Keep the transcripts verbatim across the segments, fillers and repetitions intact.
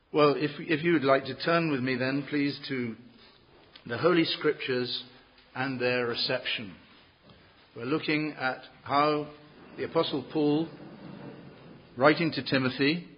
Well, if, if you would like to turn with me then, please, to the Holy Scriptures and their reception. We're looking at how the Apostle Paul, writing to Timothy,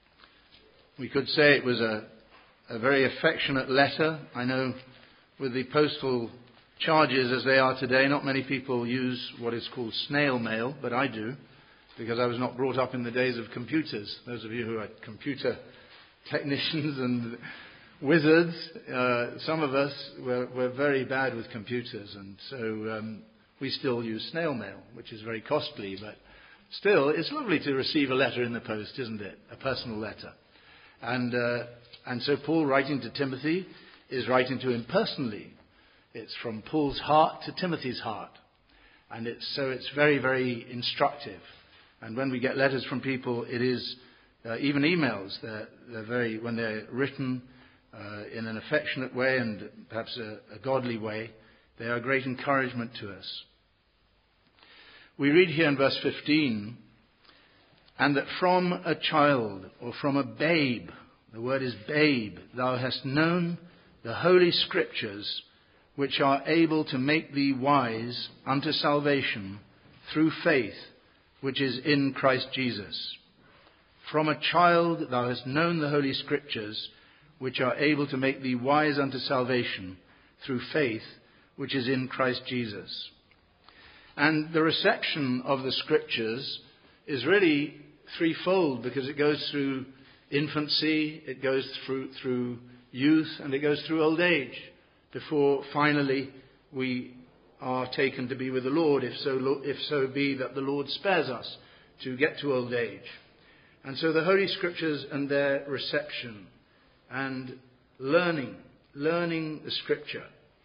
we could say it was a, a very affectionate letter. I know with the postal charges as they are today, not many people use what is called snail mail, but I do, because I was not brought up in the days of computers. Those of you who are computer technicians and wizards, uh, some of us were, were very bad with computers, and so um, we still use snail mail, which is very costly, but still, it's lovely to receive a letter in the post, isn't it? A personal letter. And uh, and so Paul, writing to Timothy, is writing to him personally. It's from Paul's heart to Timothy's heart. And it's so it's very, very instructive. And when we get letters from people, it is, uh, even emails, they're, they're very, when they're written uh, in an affectionate way and perhaps a, a godly way, they are a great encouragement to us. We read here in verse fifteen, and that from a child, or from a babe, the word is babe, thou hast known the holy scriptures, which are able to make thee wise unto salvation through faith, which is in Christ Jesus. From a child thou hast known the holy scriptures, which are able to make thee wise unto salvation through faith, which is in Christ Jesus. And the reception of the scriptures is really threefold, because it goes through infancy, it goes through, through youth, and it goes through old age, before finally we are taken to be with the Lord, if so, if so be that the Lord spares us to get to old age. And so the Holy Scriptures and their reception and learning, learning the Scripture.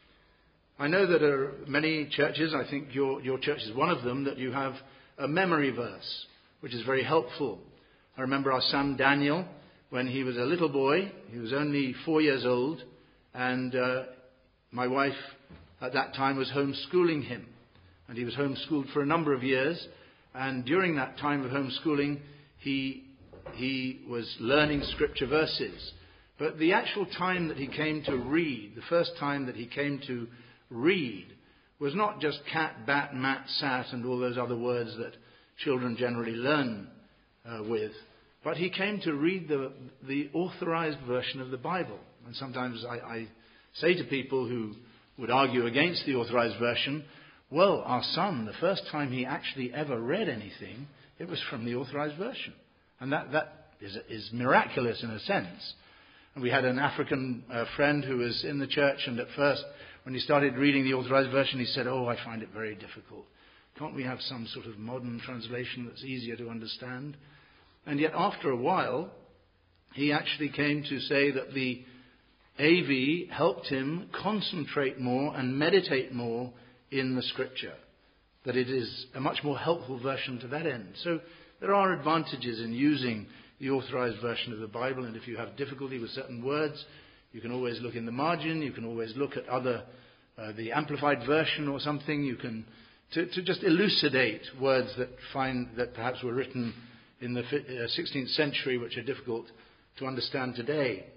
I know that there are many churches, I think your, your church is one of them, that you have a memory verse, which is very helpful. I remember our son Daniel, when he was a little boy, he was only four years old, and uh, my wife at that time was homeschooling him. And he was homeschooled for a number of years, and during that time of homeschooling, he, he was learning scripture verses. But the actual time that he came to read, the first time that he came to read, was not just cat, bat, mat, sat, and all those other words that children generally learn uh, with. But he came to read the, the authorized version of the Bible. And sometimes I, I say to people who would argue against the authorized version, well, our son, the first time he actually ever read anything, it was from the authorized version. And that, that is, is miraculous in a sense. And we had an African uh, friend who was in the church, and at first, when he started reading the authorized version, he said, oh, I find it very difficult. Can't we have some sort of modern translation that's easier to understand? And yet after a while, he actually came to say that the A V helped him concentrate more and meditate more in the Scripture, that it is a much more helpful version to that end. So there are advantages in using the authorized version of the Bible, and if you have difficulty with certain words, you can always look in the margin, you can always look at other, uh, the amplified version or something, you can, to, to just elucidate words that find that perhaps were written in the sixteenth century, which are difficult to understand today.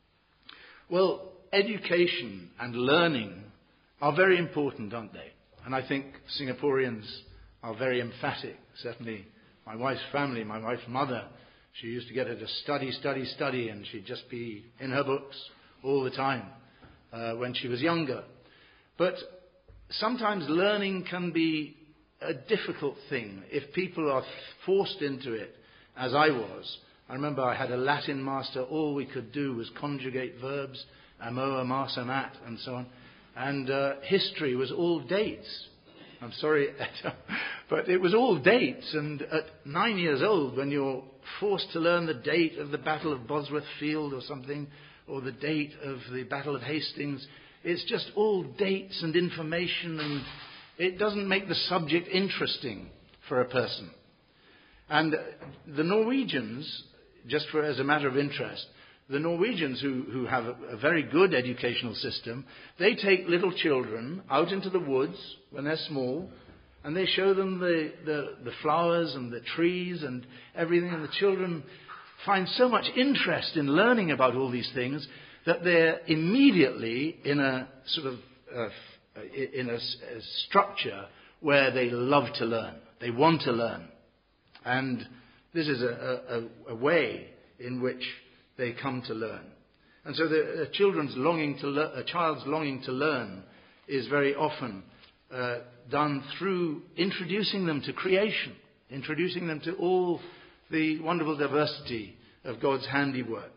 Well, education and learning are very important, aren't they? And I think Singaporeans are very emphatic. Certainly my wife's family, my wife's mother, she used to get her to study, study, study, and she'd just be in her books all the time uh, when she was younger. But sometimes learning can be a difficult thing if people are forced into it, as I was. I remember I had a Latin master. All we could do was conjugate verbs, amo, amas, amat, and so on. And uh, history was all dates. I'm sorry, but it was all dates. And at nine years old, when you're forced to learn the date of the Battle of Bosworth Field or something, or the date of the Battle of Hastings, it's just all dates and information, and it doesn't make the subject interesting for a person. And the Norwegians, just for as a matter of interest, the Norwegians who, who have a, a very good educational system, they take little children out into the woods when they're small, and they show them the, the, the flowers and the trees and everything, and the children find so much interest in learning about all these things that they're immediately in a sort of uh, in a, a structure where they love to learn. They want to learn. And this is a, a, a way in which they come to learn. And so the, a children's longing to learn, a child's longing to learn is very often uh, done through introducing them to creation, introducing them to all the wonderful diversity of God's handiwork.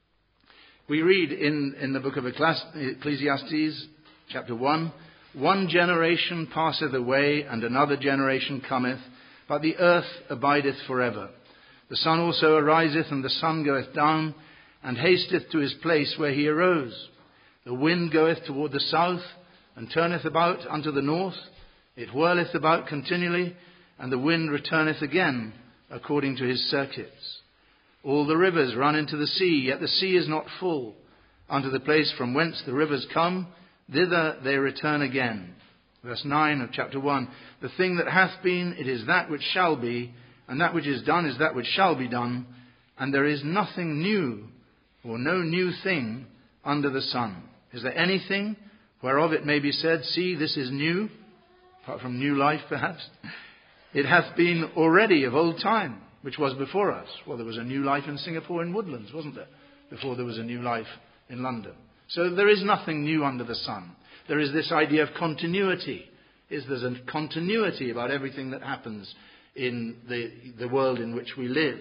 We read in, in the book of Ecclesiastes, chapter one, one generation passeth away, and another generation cometh, but the earth abideth forever. The sun also ariseth, and the sun goeth down, and hasteth to his place where he arose. The wind goeth toward the south, and turneth about unto the north. It whirleth about continually, and the wind returneth again according to his circuits. All the rivers run into the sea, yet the sea is not full. Unto the place from whence the rivers come, thither they return again. Verse nine of chapter one. The thing that hath been, it is that which shall be, and that which is done is that which shall be done. And there is nothing new, or no new thing under the sun. Is there anything whereof it may be said, see, this is new? Apart from new life, perhaps. It hath been already of old time, which was before us. Well, there was a new life in Singapore in Woodlands, wasn't there? Before there was a new life in London. So there is nothing new under the sun. There is this idea of continuity. Is there's a continuity about everything that happens in the, the world in which we live.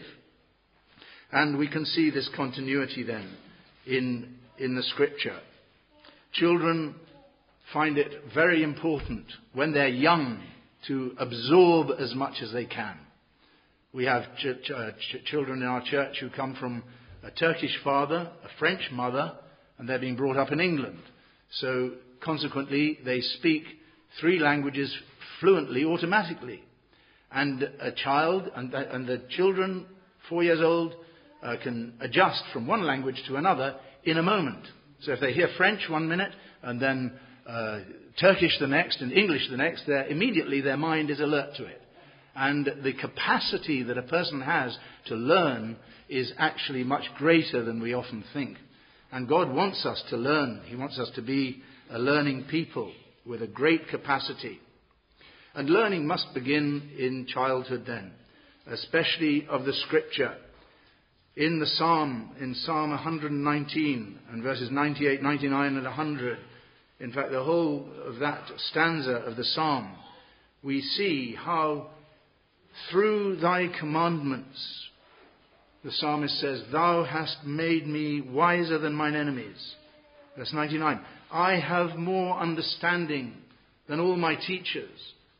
And we can see this continuity then in, in the Scripture. Children find it very important when they're young to absorb as much as they can. We have ch- ch- uh, ch- children in our church who come from a Turkish father, a French mother, and they're being brought up in England. So consequently, they speak three languages fluently, automatically. And a child, and, and the children, four years old, uh, can adjust from one language to another in a moment. So if they hear French one minute, and then uh, Turkish the next, and English the next, immediately their mind is alert to it. And the capacity that a person has to learn is actually much greater than we often think. And God wants us to learn. He wants us to be a learning people with a great capacity. And learning must begin in childhood then, especially of the Scripture. In the Psalm, in Psalm one nineteen and verses ninety-eight, ninety-nine and one hundred, in fact the whole of that stanza of the Psalm, we see how through thy commandments, the psalmist says, thou hast made me wiser than mine enemies. Verse ninety-nine, I have more understanding than all my teachers.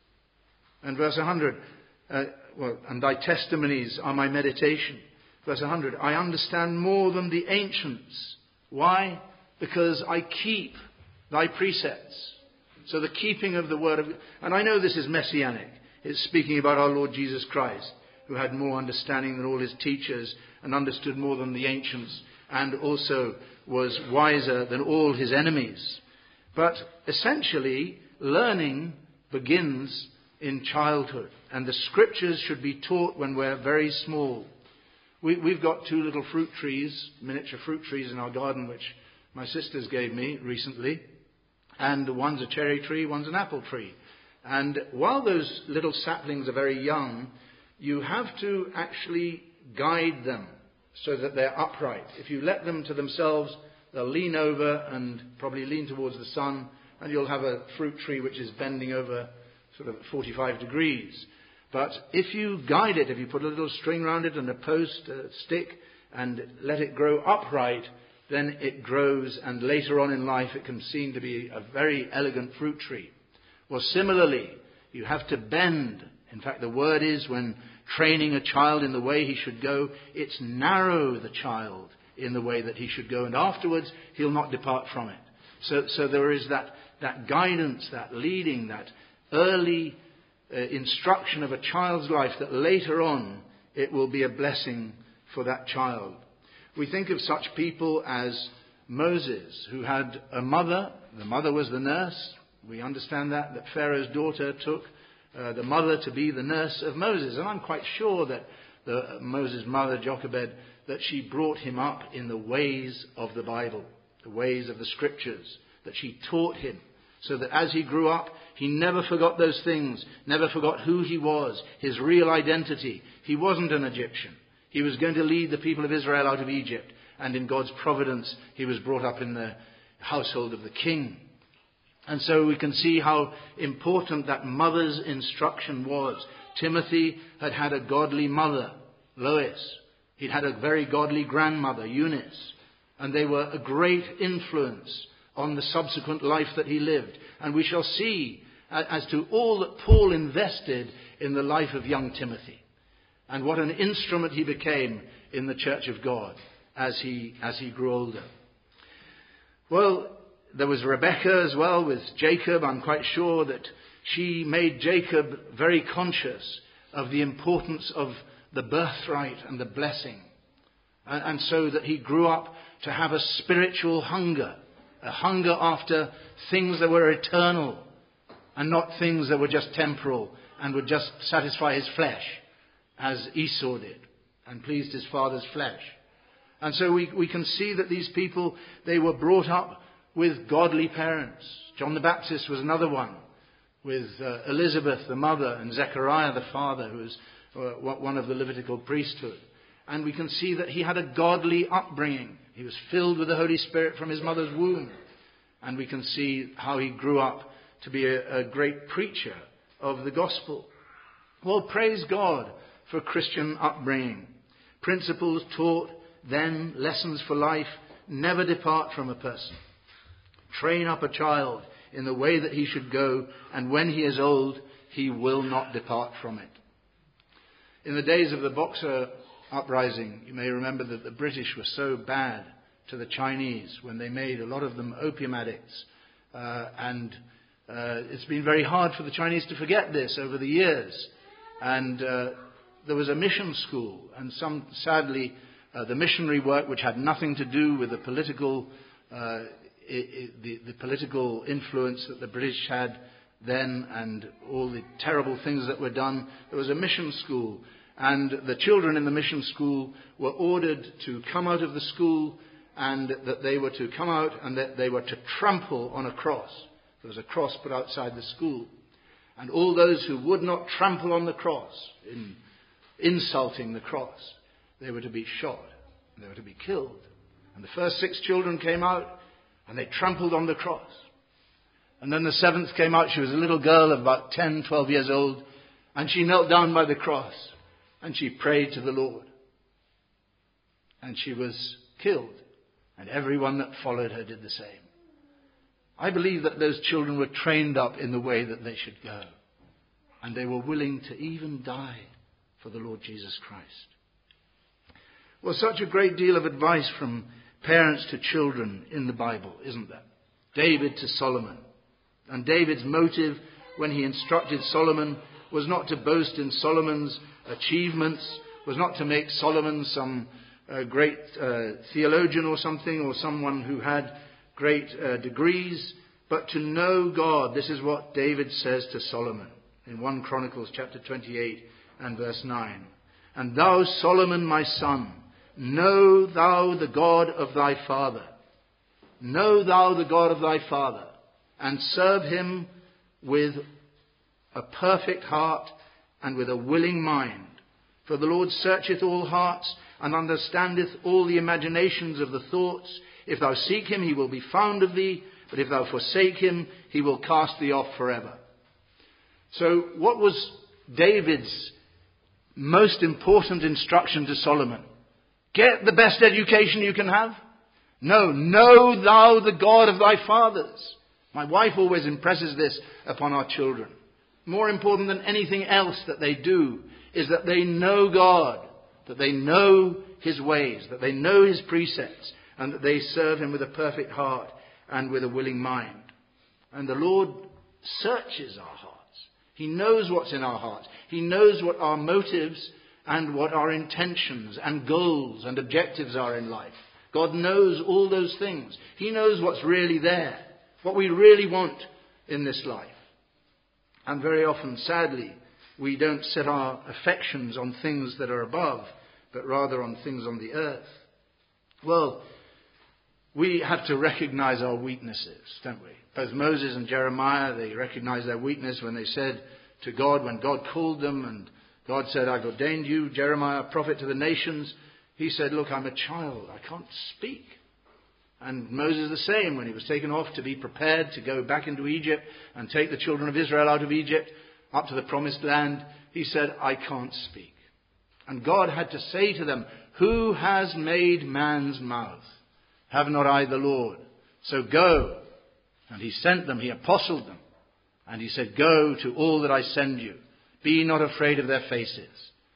And verse one hundred, uh, well, and thy testimonies are my meditation. Verse one hundred, I understand more than the ancients. Why? Because I keep thy precepts. So the keeping of the word of God. And I know this is messianic. It's speaking about our Lord Jesus Christ, who had more understanding than all his teachers and understood more than the ancients, and also was wiser than all his enemies. But essentially, learning begins in childhood, and the Scriptures should be taught when we're very small. We, we've got two little fruit trees, miniature fruit trees in our garden, which my sisters gave me recently, and one's a cherry tree, one's an apple tree. And while those little saplings are very young, you have to actually guide them so that they're upright. If you let them to themselves, they'll lean over and probably lean towards the sun, and you'll have a fruit tree which is bending over sort of forty-five degrees. But if you guide it, if you put a little string around it and a post, a stick, and let it grow upright, then it grows, and later on in life it can seem to be a very elegant fruit tree. Well, similarly, you have to bend. In fact, the word is, when training a child in the way he should go, it's narrow the child in the way that he should go, and afterwards he'll not depart from it. So, so there is that, that guidance, that leading, that early uh, instruction of a child's life, that later on it will be a blessing for that child. We think of such people as Moses, who had a mother. The mother was the nurse. We understand that, that Pharaoh's daughter took uh, the mother to be the nurse of Moses. And I'm quite sure that the, uh, Moses' mother, Jochebed, that she brought him up in the ways of the Bible, the ways of the Scriptures, that she taught him, so that as he grew up, he never forgot those things, never forgot who he was, his real identity. He wasn't an Egyptian. He was going to lead the people of Israel out of Egypt, and in God's providence, he was brought up in the household of the king. And so we can see how important that mother's instruction was. Timothy had had a godly mother, Lois. He'd had a very godly grandmother, Eunice. And they were a great influence on the subsequent life that he lived. And we shall see as to all that Paul invested in the life of young Timothy, and what an instrument he became in the church of God as he, as he grew older. Well, there was Rebekah as well with Jacob. I'm quite sure that she made Jacob very conscious of the importance of the birthright and the blessing. And, and so that he grew up to have a spiritual hunger, a hunger after things that were eternal and not things that were just temporal and would just satisfy his flesh, as Esau did, and pleased his father's flesh. And so we, we can see that these people, they were brought up with godly parents. John the Baptist was another one, with uh, Elizabeth the mother and Zechariah the father, who was uh, one of the Levitical priesthood. And we can see that he had a godly upbringing. He was filled with the Holy Spirit from his mother's womb. And we can see how he grew up to be a, a great preacher of the gospel. Well, praise God for Christian upbringing. Principles taught then, lessons for life, never depart from a person. Train up a child in the way that he should go, and when he is old, he will not depart from it. In the days of the Boxer uprising, you may remember that the British were so bad to the Chinese when they made a lot of them opium addicts. Uh, and uh, it's been very hard for the Chinese to forget this over the years. And uh, there was a mission school, and some, sadly, uh, the missionary work, which had nothing to do with the political uh, I, I, the, the political influence that the British had then, and all the terrible things that were done. There was a mission school, and the children in the mission school were ordered to come out of the school, and that they were to come out and that they were to trample on a cross. There was a cross put outside the school. And all those who would not trample on the cross, in insulting the cross, they were to be shot. And they were to be killed. And the first six children came out, and they trampled on the cross. And then the seventh came out. She was a little girl of about ten, twelve years old. And she knelt down by the cross. And she prayed to the Lord. And she was killed. And everyone that followed her did the same. I believe that those children were trained up in the way that they should go. And they were willing to even die for the Lord Jesus Christ. Well, such a great deal of advice from parents to children in the Bible, isn't there? David to Solomon. And David's motive when he instructed Solomon was not to boast in Solomon's achievements, was not to make Solomon some uh, great uh, theologian or something, or someone who had great uh, degrees, but to know God. This is what David says to Solomon in First Chronicles chapter twenty-eight and verse nine. And thou, Solomon, my son, know thou the God of thy father. Know thou the God of thy father, and serve him with a perfect heart and with a willing mind. For the Lord searcheth all hearts, and understandeth all the imaginations of the thoughts. If thou seek him, he will be found of thee, but if thou forsake him, he will cast thee off forever. So what was David's most important instruction to Solomon? Get the best education you can have? No, know thou the God of thy fathers. My wife always impresses this upon our children. More important than anything else that they do is that they know God, that they know his ways, that they know his precepts, and that they serve him with a perfect heart and with a willing mind. And the Lord searches our hearts. He knows what's in our hearts. He knows what our motives and what our intentions and goals and objectives are in life. God knows all those things. He knows what's really there, what we really want in this life. And very often, sadly, we don't set our affections on things that are above, but rather on things on the earth. Well, we have to recognize our weaknesses, don't we? Both Moses and Jeremiah, they recognized their weakness when they said to God, when God called them and God said, I've ordained you, Jeremiah, prophet to the nations. He said, look, I'm a child. I can't speak. And Moses the same, when he was taken off to be prepared to go back into Egypt and take the children of Israel out of Egypt up to the promised land, he said, I can't speak. And God had to say to them, who has made man's mouth? Have not I the Lord? So go. And he sent them, he apostled them. And he said, go to all that I send you. Be not afraid of their faces.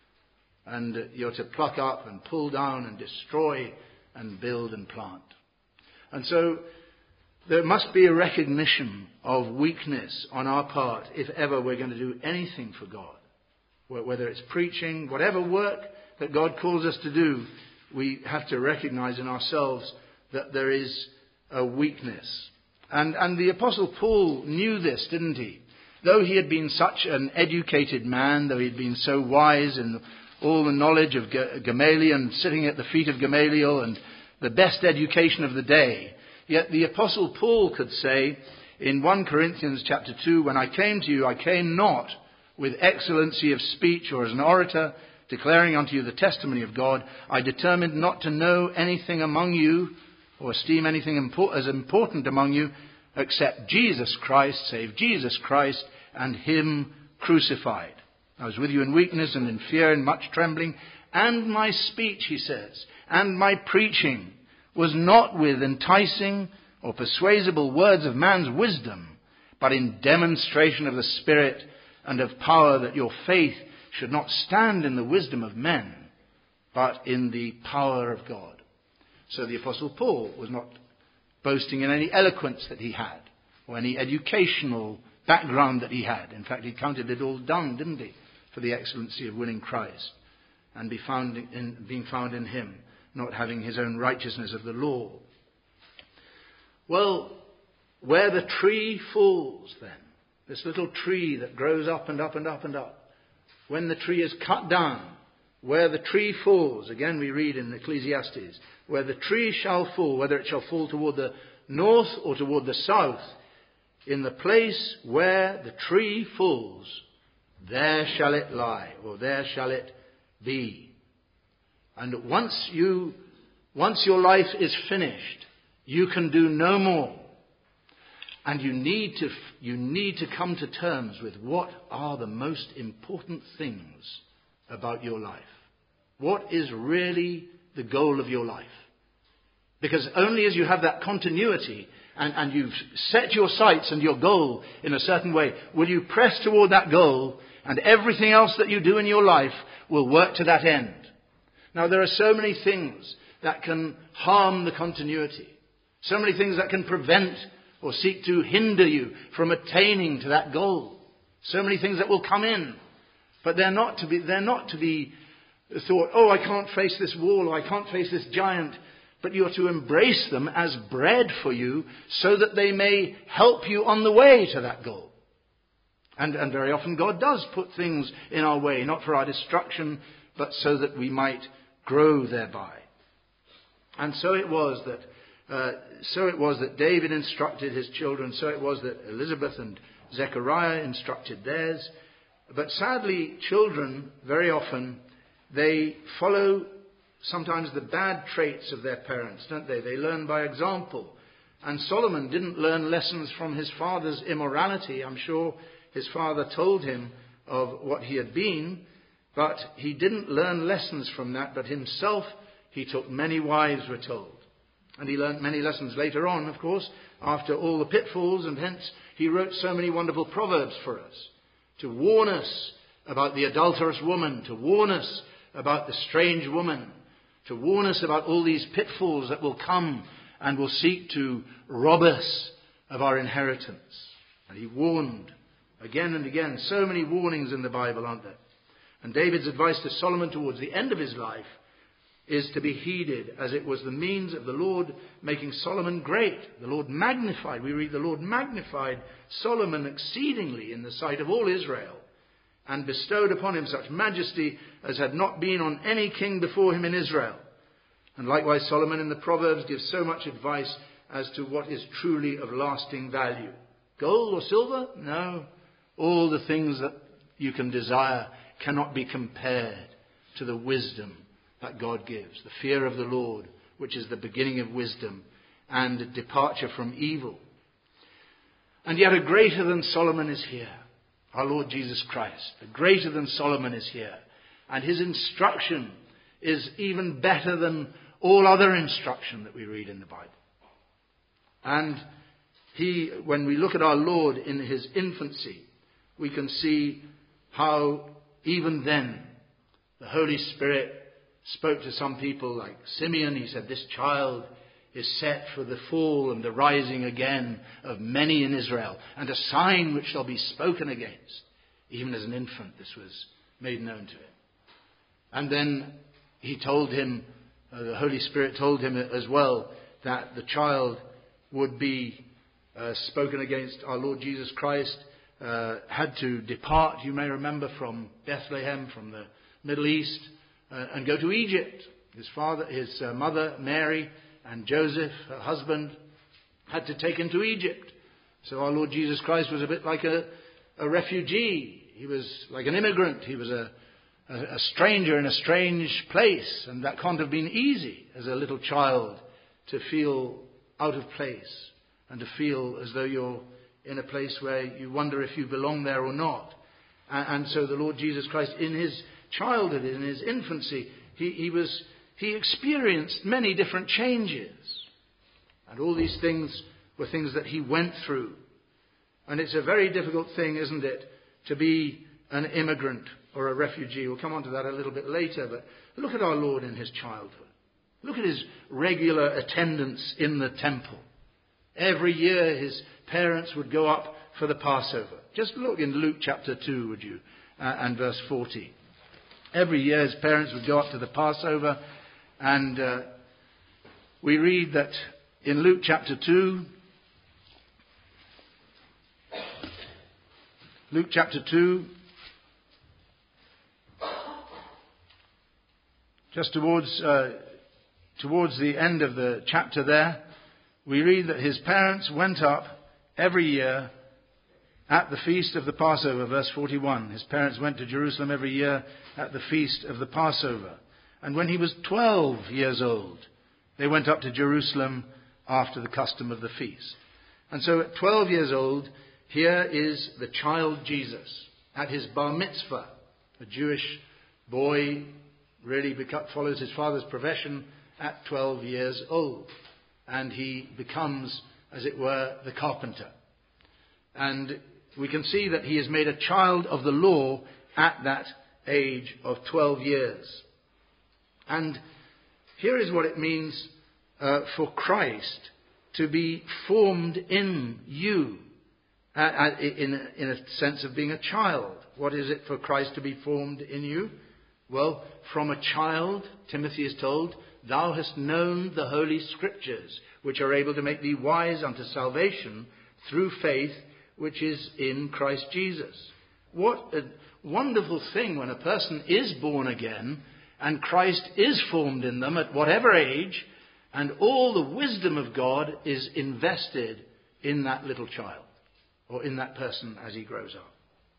And you're to pluck up and pull down and destroy and build and plant. And so there must be a recognition of weakness on our part if ever we're going to do anything for God. Whether it's preaching, whatever work that God calls us to do, we have to recognize in ourselves that there is a weakness. And, and the Apostle Paul knew this, didn't he? Though he had been such an educated man, though he'd been so wise in all the knowledge of Gamaliel, sitting at the feet of Gamaliel and the best education of the day, yet the Apostle Paul could say in First Corinthians chapter two, when I came to you, I came not with excellency of speech or as an orator, declaring unto you the testimony of God. I determined not to know anything among you or esteem anything impor- as important among you except Jesus Christ, save Jesus Christ and him crucified. I was with you in weakness and in fear and much trembling. And my speech, he says, and my preaching was not with enticing or persuasible words of man's wisdom, but in demonstration of the Spirit and of power, that your faith should not stand in the wisdom of men, but in the power of God. So the Apostle Paul was not boasting in any eloquence that he had, or any educational background that he had. In fact, he counted it all dung, didn't he, for the excellency of winning Christ and be found in, being found in him, not having his own righteousness of the law. Well, where the tree falls then, this little tree that grows up and up and up and up, when the tree is cut down, where the tree falls, again we read in Ecclesiastes, where the tree shall fall, whether it shall fall toward the north or toward the south, in the place where the tree falls, there shall it lie, or there shall it be. And once you, once your life is finished, you can do no more. And you need to, you need to come to terms with what are the most important things about your life. What is really the goal of your life? Because only as you have that continuity and, and you've set your sights and your goal in a certain way, will you press toward that goal, and everything else that you do in your life will work to that end. Now, there are so many things that can harm the continuity. So many things that can prevent or seek to hinder you from attaining to that goal. So many things that will come in. But they're not to be, they're not to be thought, oh, I can't face this wall, or I can't face this giant. But you're to embrace them as bread for you so that they may help you on the way to that goal. And, and very often God does put things in our way, not for our destruction, but so that we might grow thereby. And so it was that uh, so it was that David instructed his children, so it was that Elizabeth and Zechariah instructed theirs. But sadly, children, very often, they follow sometimes the bad traits of their parents, don't they? They learn by example. And Solomon didn't learn lessons from his father's immorality. I'm sure his father told him of what he had been, but he didn't learn lessons from that, but himself he took many wives, we're told. And he learnt many lessons later on, of course, after all the pitfalls, and hence he wrote so many wonderful proverbs for us, to warn us about the adulterous woman, to warn us about the strange woman, to warn us about all these pitfalls that will come and will seek to rob us of our inheritance. And he warned again and again. So many warnings in the Bible, aren't there? And David's advice to Solomon towards the end of his life is to be heeded, as it was the means of the Lord making Solomon great. The Lord magnified, we read, the Lord magnified Solomon exceedingly in the sight of all Israel, and bestowed upon him such majesty as had not been on any king before him in Israel. And likewise Solomon in the Proverbs gives so much advice as to what is truly of lasting value. Gold or silver? No. All the things that you can desire cannot be compared to the wisdom that God gives. The fear of the Lord, which is the beginning of wisdom and departure from evil. And yet a greater than Solomon is here. Our Lord Jesus Christ. A greater than Solomon is here. And his instruction is even better than all other instruction that we read in the Bible. And he, when we look at our Lord in his infancy, we can see how even then the Holy Spirit spoke to some people like Simeon. He said, this child is set for the fall and the rising again of many in Israel, and a sign which shall be spoken against. Even as an infant, this was made known to him. And then he told him, uh, the Holy Spirit told him as well, that the child would be uh, spoken against. Our Lord Jesus Christ uh, had to depart, you may remember, from Bethlehem, from the Middle East, uh, and go to Egypt. His father, his uh, mother, Mary, and Joseph, her husband, had to take him to Egypt. So our Lord Jesus Christ was a bit like a, a refugee. He was like an immigrant. He was a, a, a stranger in a strange place. And that can't have been easy as a little child to feel out of place and to feel as though you're in a place where you wonder if you belong there or not. And, and so the Lord Jesus Christ, in his childhood, in his infancy, he, he was... He experienced many different changes. And all these things were things that he went through. And it's a very difficult thing, isn't it, to be an immigrant or a refugee. We'll come on to that a little bit later. But look at our Lord in his childhood. Look at his regular attendance in the temple. Every year his parents would go up for the Passover. Just look in Luke chapter two, would you, uh, and verse forty. Every year his parents would go up to the Passover. And uh, we read that in Luke chapter two, Luke chapter two, just towards uh, towards the end of the chapter there, we read that his parents went up every year at the feast of the Passover, verse forty-one. His parents went to Jerusalem every year at the feast of the Passover. And when he was twelve years old, they went up to Jerusalem after the custom of the feast. And so at twelve years old, here is the child Jesus at his bar mitzvah. A Jewish boy really beca- follows his father's profession at twelve years old. And he becomes, as it were, the carpenter. And we can see that he is made a child of the law at that age of twelve years. And here is what it means uh, for Christ to be formed in you, uh, in, a, in a sense of being a child. What is it for Christ to be formed in you? Well, from a child, Timothy is told, thou hast known the Holy Scriptures, which are able to make thee wise unto salvation through faith, which is in Christ Jesus. What a wonderful thing when a person is born again and Christ is formed in them at whatever age, and all the wisdom of God is invested in that little child, or in that person as he grows up.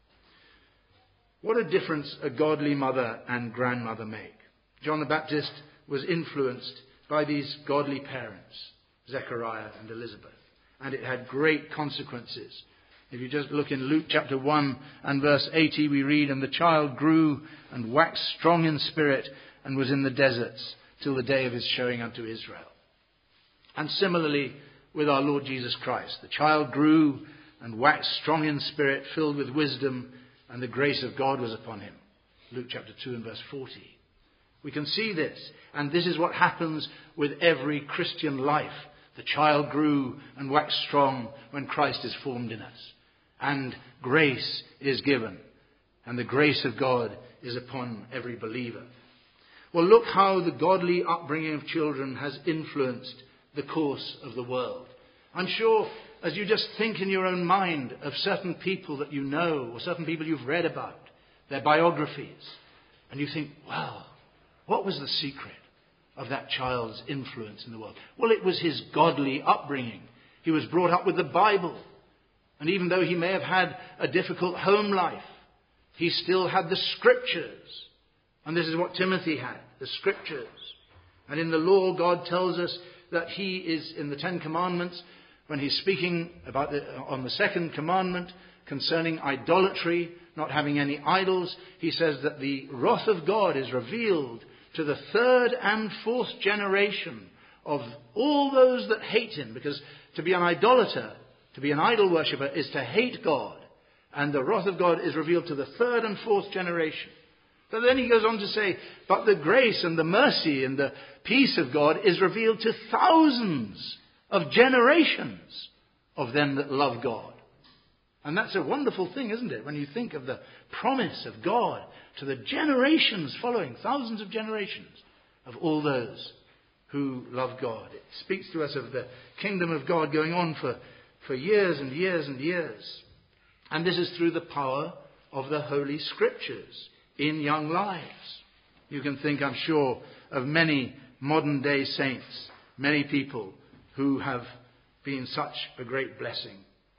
What a difference a godly mother and grandmother make. John the Baptist was influenced by these godly parents, Zechariah and Elizabeth, and it had great consequences. If you just look in Luke chapter one and verse eighty, we read, and the child grew and waxed strong in spirit and was in the deserts till the day of his showing unto Israel. And similarly with our Lord Jesus Christ. The child grew and waxed strong in spirit, filled with wisdom, and the grace of God was upon him. Luke chapter two and verse forty. We can see this, and this is what happens with every Christian life. The child grew and waxed strong when Christ is formed in us. And grace is given. And the grace of God is upon every believer. Well, look how the godly upbringing of children has influenced the course of the world. I'm sure as you just think in your own mind of certain people that you know or certain people you've read about, their biographies. And you think, wow, what was the secret of that child's influence in the world? Well, it was his godly upbringing. He was brought up with the Bible. And even though he may have had a difficult home life, he still had the Scriptures. And this is what Timothy had, the Scriptures. And in the law, God tells us that he is, in the Ten Commandments, when he's speaking about the, on the second commandment concerning idolatry, not having any idols, he says that the wrath of God is revealed to the third and fourth generation of all those that hate him. Because to be an idolater, to be an idol worshipper, is to hate God. And the wrath of God is revealed to the third and fourth generation. But then he goes on to say, but the grace and the mercy and the peace of God is revealed to thousands of generations of them that love God. And that's a wonderful thing, isn't it? When you think of the promise of God to the generations following, thousands of generations of all those who love God. It speaks to us of the kingdom of God going on for, for years and years and years. And this is through the power of the Holy Scriptures in young lives. You can think, I'm sure, of many modern day saints, many people who have been such a great blessing.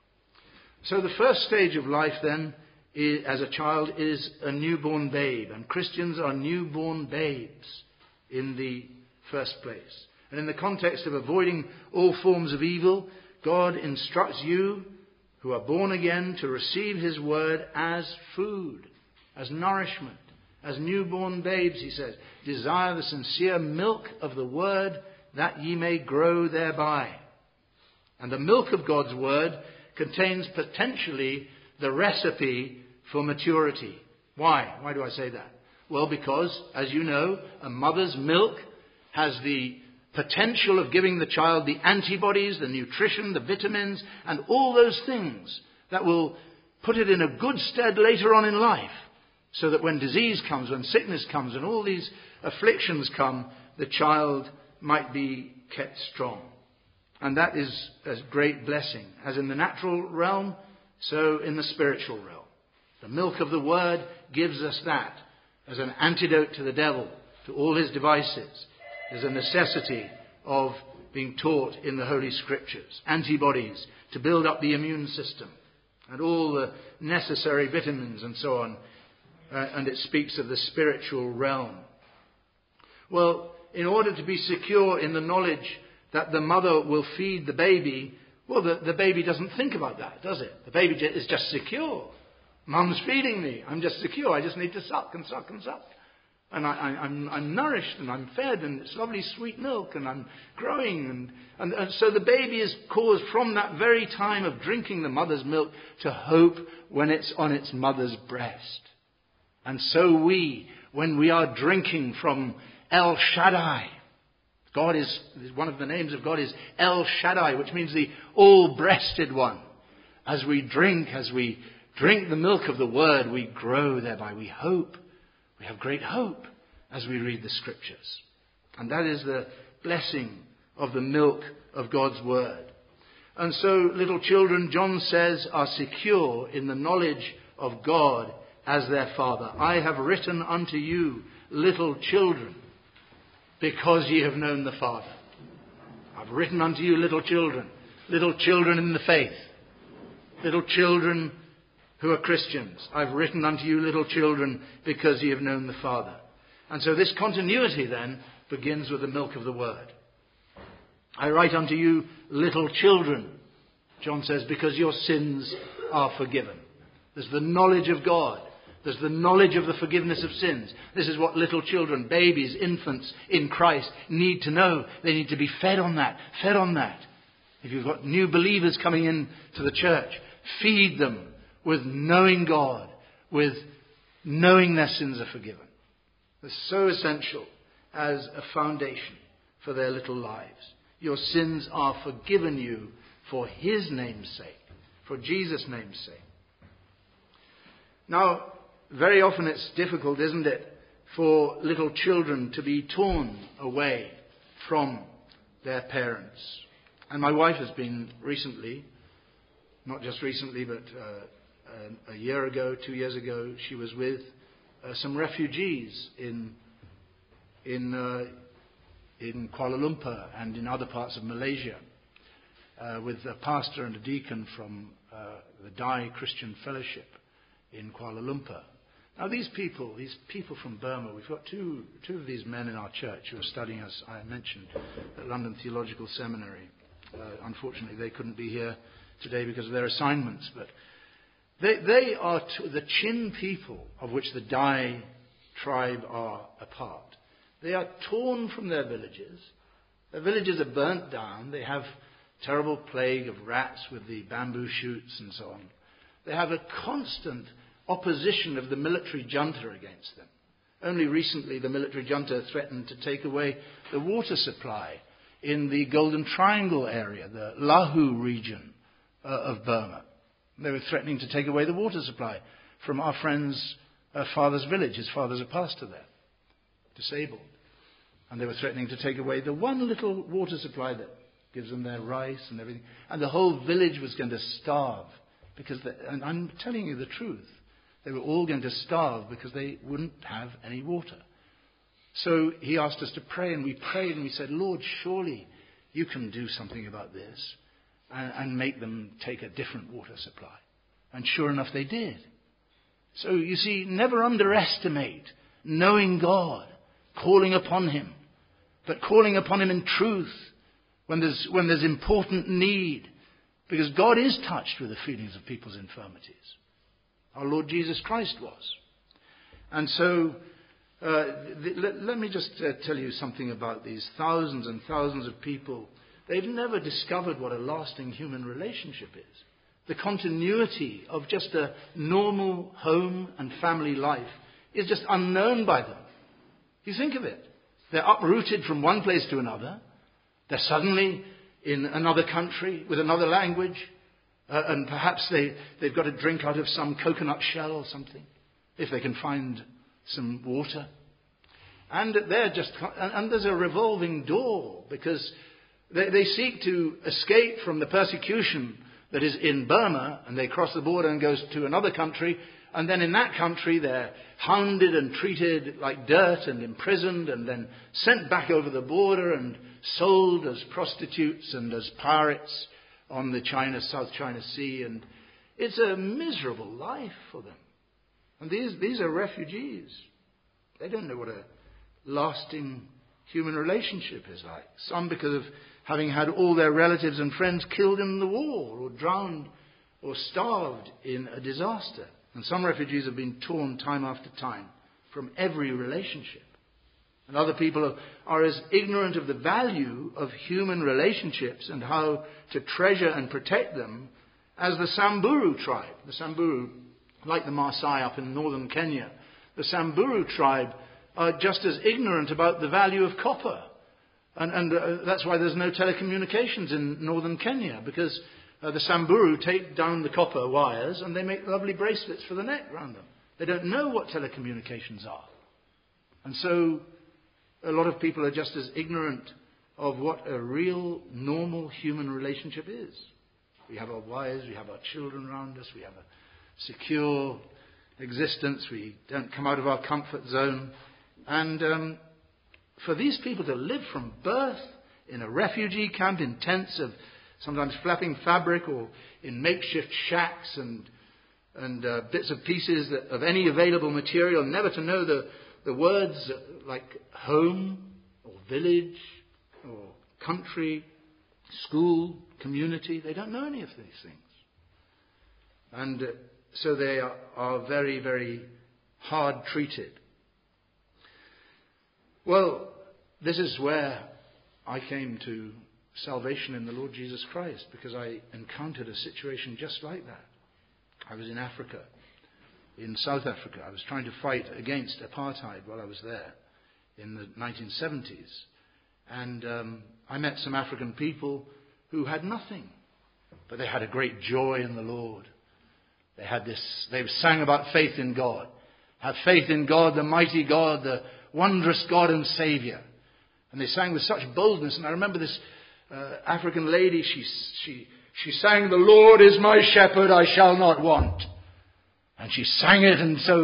So the first stage of life then, is, as a child, is a newborn babe. And Christians are newborn babes in the first place. And in the context of avoiding all forms of evil, God instructs you who are born again to receive his word as food, as nourishment, as newborn babes, he says. Desire the sincere milk of the word that ye may grow thereby. And the milk of God's word contains potentially the recipe for maturity. Why? Why do I say that? Well, because, as you know, a mother's milk has the potential of giving the child the antibodies, the nutrition, the vitamins, and all those things that will put it in a good stead later on in life. So that when disease comes, when sickness comes, and all these afflictions come, the child might be kept strong. And that is a great blessing, as in the natural realm, so in the spiritual realm. The milk of the word gives us that as an antidote to the devil, to all his devices. There's a necessity of being taught in the Holy Scriptures. Antibodies to build up the immune system, and all the necessary vitamins and so on. Uh, and it speaks of the spiritual realm. Well, in order to be secure in the knowledge that the mother will feed the baby, well, the, the baby doesn't think about that, does it? The baby is just secure. Mum's feeding me. I'm just secure. I just need to suck and suck and suck. And I, I, I'm, I'm nourished and I'm fed and it's lovely sweet milk and I'm growing. And, and, and so the baby is caused from that very time of drinking the mother's milk to hope when it's on its mother's breast. And so we, when we are drinking from El Shaddai, God is, one of the names of God is El Shaddai, which means the all-breasted one. As we drink, as we drink the milk of the word, we grow thereby. We hope. We have great hope as we read the Scriptures. And that is the blessing of the milk of God's word. And so little children, John says, are secure in the knowledge of God as their Father. I have written unto you, little children, because ye have known the Father. I've written unto you, little children, little children in the faith, little children who are Christians. I've written unto you, little children, because ye have known the Father. And so this continuity then begins with the milk of the Word. I write unto you, little children, John says, because your sins are forgiven. There's the knowledge of God. There's the knowledge of the forgiveness of sins. This is what little children, babies, infants in Christ need to know. They need to be fed on that, fed on that. If you've got new believers coming in to the church, feed them with knowing God, with knowing their sins are forgiven. It's so essential as a foundation for their little lives. Your sins are forgiven you for his name's sake, for Jesus' name's sake. Now, very often it's difficult, isn't it, for little children to be torn away from their parents. And my wife has been recently, not just recently, but uh, a, a year ago, two years ago, she was with uh, some refugees in in uh, in Kuala Lumpur and in other parts of Malaysia, uh, with a pastor and a deacon from uh, the Dai Christian Fellowship in Kuala Lumpur. Now these people, these people from Burma, we've got two two of these men in our church who are studying, as I mentioned, at London Theological Seminary. Uh, unfortunately, they couldn't be here today because of their assignments, but they, they are t- the Chin people of which the Dai tribe are a part. They are torn from their villages. Their villages are burnt down. They have terrible plague of rats with the bamboo shoots and so on. They have a constant opposition of the military junta against them. Only recently the military junta threatened to take away the water supply in the Golden Triangle area, the Lahu region uh, of Burma. They were threatening to take away the water supply from our friend's uh, father's village. His father's a pastor there, disabled. And they were threatening to take away the one little water supply that gives them their rice and everything. And the whole village was going to starve. Because, they, and I'm telling you the truth, they were all going to starve because they wouldn't have any water. So he asked us to pray, and we prayed, and we said, Lord, surely you can do something about this and, and make them take a different water supply. And sure enough, they did. So you see, never underestimate knowing God, calling upon Him, but calling upon Him in truth when there's, when there's important need. Because God is touched with the feelings of people's infirmities. Our Lord Jesus Christ was. And so, uh, th- let, let me just uh, tell you something about these thousands and thousands of people. They've never discovered what a lasting human relationship is. The continuity of just a normal home and family life is just unknown by them. You think of it. They're uprooted from one place to another. They're suddenly in another country with another language. Uh, and perhaps they, they've got to drink out of some coconut shell or something, if they can find some water. And they're just, and, and there's a revolving door, because they, they seek to escape from the persecution that is in Burma, and they cross the border and go to another country, and then in that country they're hounded and treated like dirt and imprisoned, and then sent back over the border and sold as prostitutes and as pirates on the China, South China Sea, and it's a miserable life for them. And these, these are refugees. They don't know what a lasting human relationship is like. Some because of having had all their relatives and friends killed in the war, or drowned, or starved in a disaster. And some refugees have been torn time after time from every relationship. And other people are as ignorant of the value of human relationships and how to treasure and protect them as the Samburu tribe. The Samburu, like the Maasai up in northern Kenya, the Samburu tribe are just as ignorant about the value of copper. And, and uh, that's why there's no telecommunications in northern Kenya, because uh, the Samburu take down the copper wires and they make lovely bracelets for the neck around them. They don't know what telecommunications are. And so a lot of people are just as ignorant of what a real, normal human relationship is. We have our wives, we have our children around us, we have a secure existence, we don't come out of our comfort zone. And um, for these people to live from birth in a refugee camp in tents of sometimes flapping fabric, or in makeshift shacks and and uh, bits of pieces that, of any available material, never to know the The words like home, or village, or country, school, community, they don't know any of these things. And uh, so they are, are very, very hard treated. Well, this is where I came to salvation in the Lord Jesus Christ, because I encountered a situation just like that. I was in Africa. In South Africa. I was trying to fight against apartheid while I was there in the nineteen seventies. And um, I met some African people who had nothing, but they had a great joy in the Lord. They had this, they sang about faith in God. Have faith in God, the mighty God, the wondrous God and Saviour. And they sang with such boldness. And I remember this uh, African lady, she, she, she sang, "The Lord is my shepherd, I shall not want." And she sang it, and so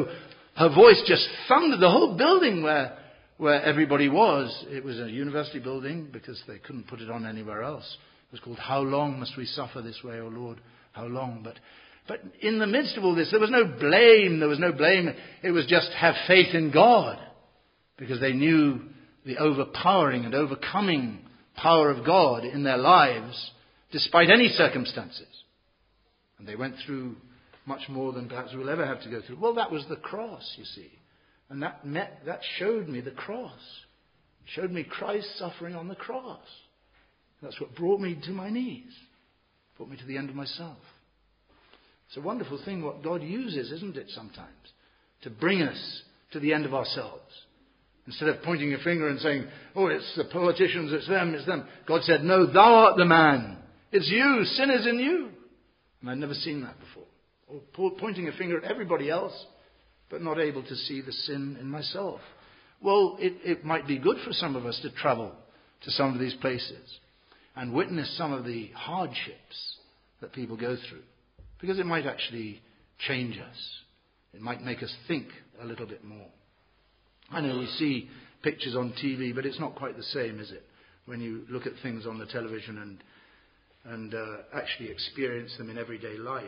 Her voice just thundered the whole building where, where everybody was. It was a university building because they couldn't put it on anywhere else. It was called How Long Must We Suffer This Way, O Lord? How long? But, but in the midst of all this, there was no blame. There was no blame. It was just have faith in God, because they knew the overpowering and overcoming power of God in their lives despite any circumstances. And they went through much more than perhaps we'll ever have to go through. Well, that was the cross, you see. And that met, that showed me the cross. Showed me Christ suffering on the cross. That's what brought me to my knees. Brought me to the end of myself. It's a wonderful thing what God uses, isn't it, sometimes, to bring us to the end of ourselves. Instead of pointing a finger and saying, oh, it's the politicians, it's them, it's them. God said, no, thou art the man. It's you, sin is in you. And I'd never seen that before. Or pointing a finger at everybody else, but not able to see the sin in myself. Well, it, it might be good for some of us to travel to some of these places and witness some of the hardships that people go through, because it might actually change us. It might make us think a little bit more. I know we see pictures on T V, but it's not quite the same, is it? When you look at things on the television and and uh, actually experience them in everyday life.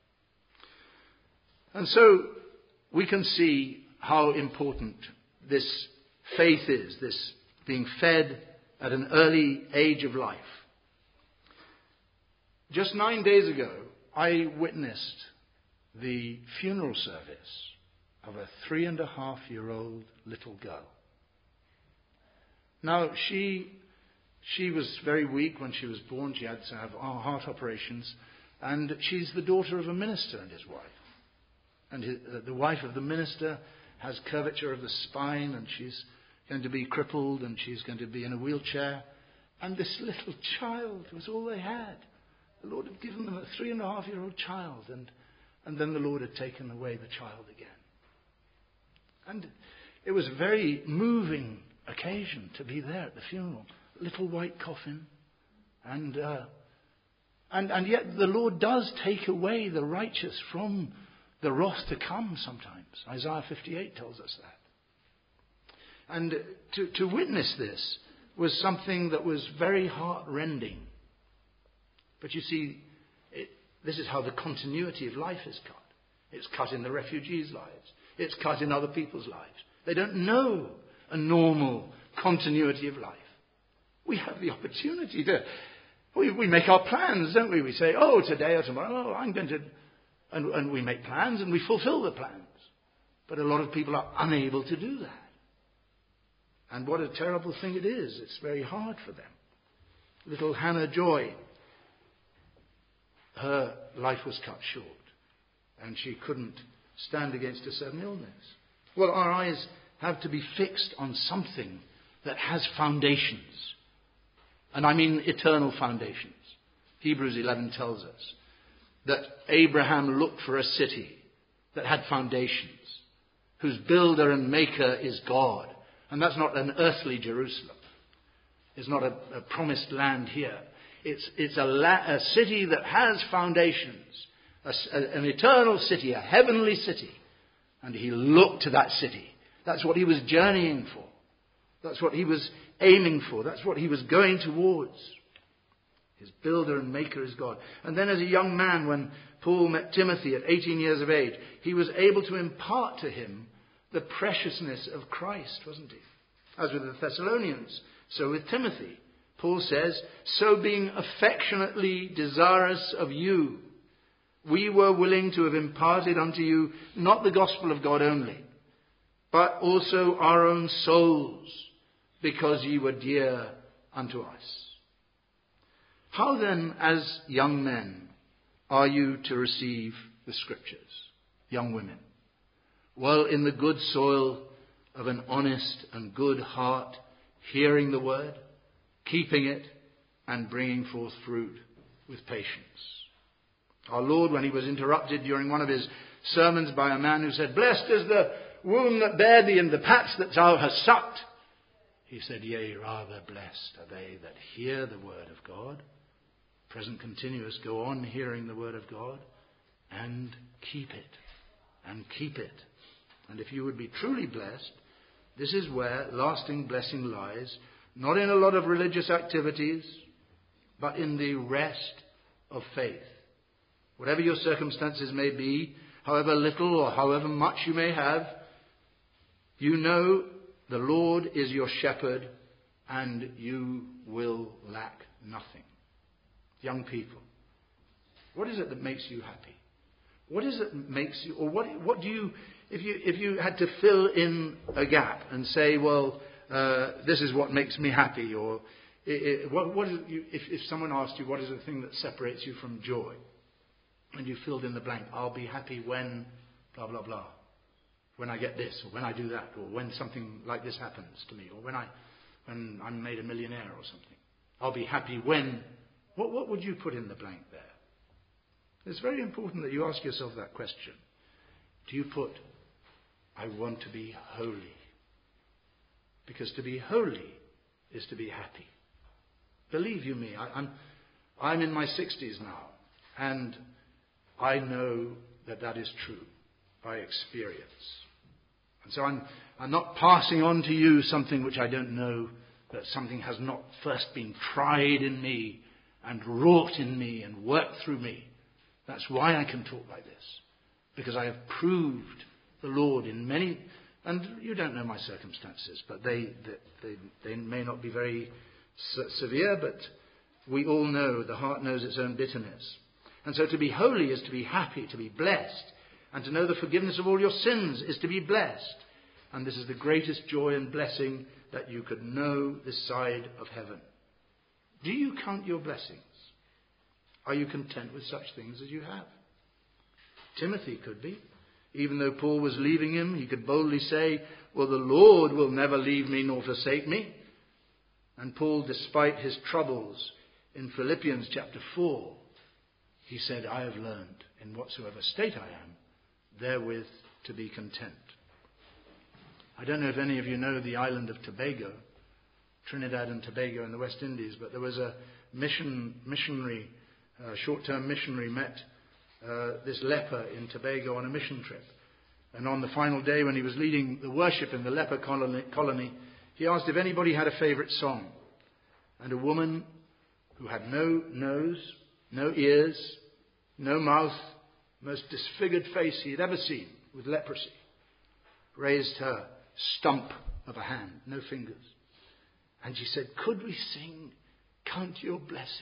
And so we can see how important this faith is, this being fed at an early age of life. Just nine days ago, I witnessed the funeral service of a three and a half year old little girl. Now, she she was very weak when she was born. She had to have heart operations. And she's the daughter of a minister and his wife. And his, uh, the wife of the minister has curvature of the spine, and she's going to be crippled, and she's going to be in a wheelchair. And this little child was all they had. The Lord had given them a three and a half year old child, and, and then the Lord had taken away the child again. And it was a very moving occasion to be there at the funeral. Little white coffin. And, uh, and, and yet the Lord does take away the righteous from the wrath to come sometimes. Isaiah fifty-eight tells us that. And to, to witness this was something that was very heart-rending. But you see, it, this is how the continuity of life is cut. It's cut in the refugees' lives. It's cut in other people's lives. They don't know a normal continuity of life. We have the opportunity to... We, we make our plans, don't we? We say, oh, today or tomorrow, oh, I'm going to... And, and we make plans and we fulfill the plans. But a lot of people are unable to do that. And what a terrible thing it is. It's very hard for them. Little Hannah Joy, her life was cut short. And she couldn't stand against a sudden illness. Well, our eyes have to be fixed on something that has foundations. And I mean eternal foundations. Hebrews eleven tells us that Abraham looked for a city that had foundations, whose builder and maker is God. And that's not an earthly Jerusalem. It's not a, a promised land here. It's, it's a, la- a city that has foundations, a, a, an eternal city, a heavenly city. And he looked to that city. That's what he was journeying for. That's what he was aiming for. That's what he was going towards. His builder and maker is God. And then as a young man, when Paul met Timothy at eighteen years of age, he was able to impart to him the preciousness of Christ, wasn't he? As with the Thessalonians, so with Timothy. Paul says, so being affectionately desirous of you, we were willing to have imparted unto you not the gospel of God only, but also our own souls, because ye were dear unto us. How then, as young men, are you to receive the Scriptures, young women? Well, in the good soil of an honest and good heart, hearing the word, keeping it, and bringing forth fruit with patience. Our Lord, when he was interrupted during one of his sermons by a man who said, blessed is the womb that bare thee and the pats that thou hast sucked, he said, yea, rather blessed are they that hear the word of God, present continuous, go on hearing the word of God, and keep it, and keep it, And if you would be truly blessed, this is where lasting blessing lies, not in a lot of religious activities, but in the rest of faith. Whatever your circumstances may be, however little or however much you may have, you know the Lord is your shepherd and you will lack nothing. Young people, what is it that makes you happy? What is it that makes you, or what, what do you, if you, if you had to fill in a gap and say, well, uh, this is what makes me happy, or it, it, what, what is it you, if, if someone asked you, what is the thing that separates you from joy? And you filled in the blank, I'll be happy when blah, blah, blah. When I get this, or when I do that, or when something like this happens to me, or when, I, when I'm made a millionaire or something. I'll be happy when. What, what would you put in the blank there? It's very important that you ask yourself that question. Do you put, I want to be holy? Because to be holy is to be happy. Believe you me, I, I'm, I'm in my sixties now, and I know that that is true by experience. And so I'm, I'm not passing on to you something which I don't know, that something has not first been tried in me and wrought in me and worked through me. That's why I can talk like this. Because I have proved the Lord in many, and you don't know my circumstances, but they, they, they may not be very severe, but we all know, the heart knows its own bitterness. And so to be holy is to be happy, to be blessed. And to know the forgiveness of all your sins is to be blessed. And this is the greatest joy and blessing that you could know this side of heaven. Do you count your blessings? Are you content with such things as you have? Timothy could be. Even though Paul was leaving him, he could boldly say, well, the Lord will never leave me nor forsake me. And Paul, despite his troubles in Philippians chapter four, he said, I have learned in whatsoever state I am, therewith to be content. I don't know if any of you know the island of Tobago, Trinidad and Tobago in the West Indies, but there was a mission missionary, uh, short-term missionary met uh, this leper in Tobago on a mission trip. And on the final day when he was leading the worship in the leper colony, colony, he asked if anybody had a favourite song. And a woman who had no nose, no ears, no mouth, most disfigured face he had ever seen with leprosy, raised her stump of a hand, no fingers. And she said, could we sing Count Your Blessings?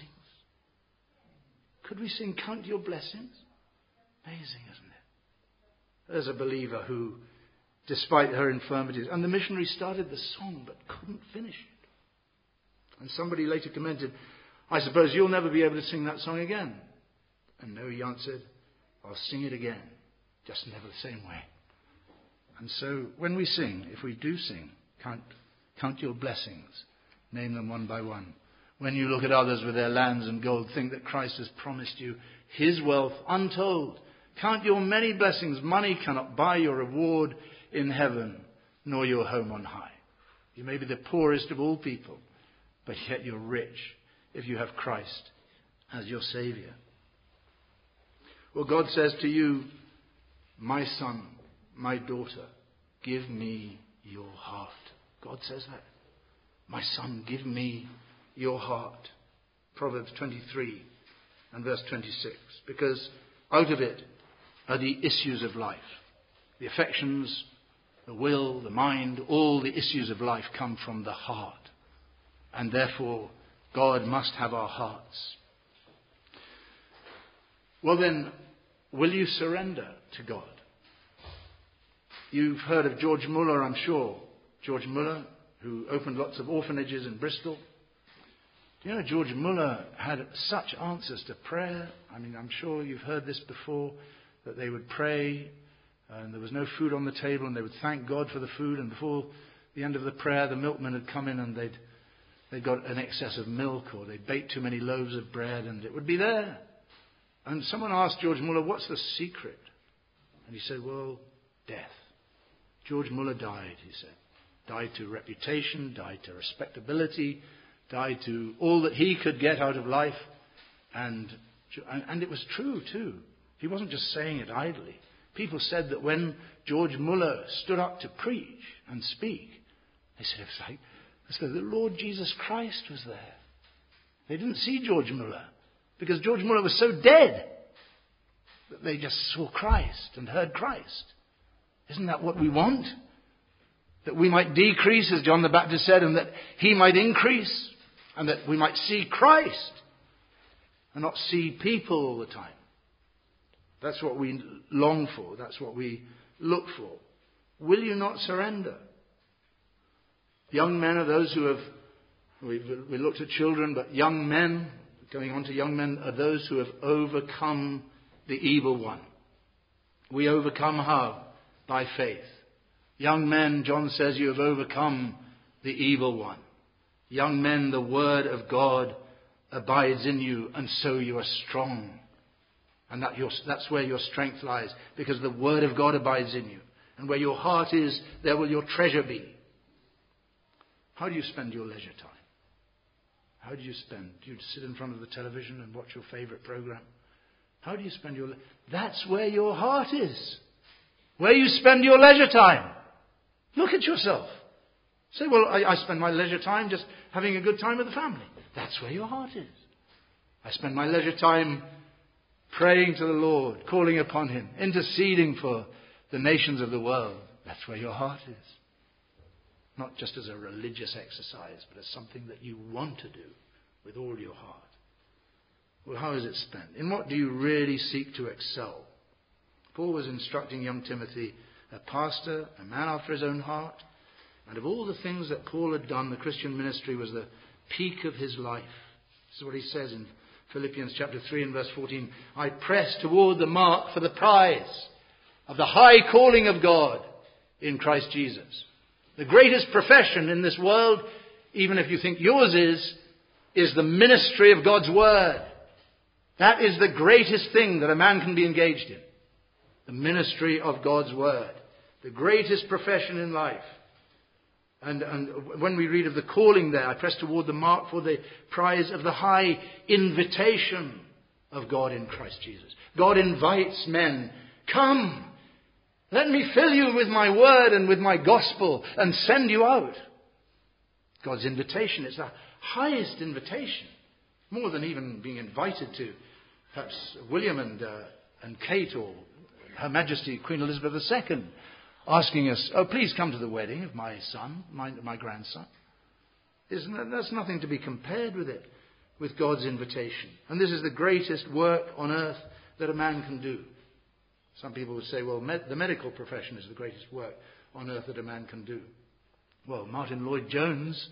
Could we sing Count Your Blessings? Amazing, isn't it? There's a believer who, despite her infirmities, and the missionary started the song but couldn't finish it. And somebody later commented, I suppose you'll never be able to sing that song again. And no, he answered, I'll sing it again, just never the same way. And so when we sing, if we do sing, count, count your blessings, name them one by one. When you look at others with their lands and gold, think that Christ has promised you his wealth untold. Count your many blessings. Money cannot buy your reward in heaven, nor your home on high. You may be the poorest of all people, but yet you're rich if you have Christ as your Saviour. Well, God says to you, my son, my daughter, give me your heart. God says that. My son, give me your heart. Proverbs twenty-three and verse twenty-six. Because out of it are the issues of life. The affections, the will, the mind, all the issues of life come from the heart. And therefore, God must have our hearts. Well then, will you surrender to God? You've heard of George Muller, I'm sure. George Muller, who opened lots of orphanages in Bristol. Do you know George Muller had such answers to prayer? I mean, I'm sure you've heard this before, that they would pray and there was no food on the table and they would thank God for the food, and before the end of the prayer the milkman had come in and they'd, they'd got an excess of milk, or they'd baked too many loaves of bread, and it would be there. And someone asked George Muller, what's the secret? And he said, well, death. George Muller died, he said. Died to reputation, died to respectability, died to all that he could get out of life. And, and it was true too. He wasn't just saying it idly. People said that when George Muller stood up to preach and speak, they said it was like, as though the Lord Jesus Christ was there. They didn't see George Muller because George Muller was so dead that they just saw Christ and heard Christ. Isn't that what we want? That we might decrease, as John the Baptist said, and that he might increase, and that we might see Christ and not see people all the time. That's what we long for. That's what we look for. Will you not surrender? Young men are those who have, we, we looked at children, but young men, going on to young men, are those who have overcome the evil one. We overcome how? By faith. Young men, John says, you have overcome the evil one. Young men, the word of God abides in you, and so you are strong. And that your, that's where your strength lies, because the word of God abides in you. And where your heart is, there will your treasure be. How do you spend your leisure time? How do you spend? Do you sit in front of the television and watch your favorite program? How do you spend your... Le- That's where your heart is. Where you spend your leisure time. Look at yourself. Say, well, I, I spend my leisure time just having a good time with the family. That's where your heart is. I spend my leisure time praying to the Lord, calling upon him, interceding for the nations of the world. That's where your heart is. Not just as a religious exercise, but as something that you want to do with all your heart. Well, how is it spent? In what do you really seek to excel? Paul was instructing young Timothy, a pastor, a man after his own heart. And of all the things that Paul had done, the Christian ministry was the peak of his life. This is what he says in Philippians chapter three and verse fourteen. I press toward the mark for the prize of the high calling of God in Christ Jesus. The greatest profession in this world, even if you think yours is, is the ministry of God's word. That is the greatest thing that a man can be engaged in. The ministry of God's word. The greatest profession in life. And, and when we read of the calling there, I press toward the mark for the prize of the high invitation of God in Christ Jesus. God invites men, come, let me fill you with my word and with my gospel and send you out. God's invitation is the highest invitation. More than even being invited to perhaps William and, uh, and Kate or Her Majesty Queen Elizabeth the Second. Asking us, oh, please come to the wedding of my son, my, my grandson. Isn't that, that's nothing to be compared with it, with God's invitation. And this is the greatest work on earth that a man can do. Some people would say, well, med- the medical profession is the greatest work on earth that a man can do. Well, Martin Lloyd-Jones,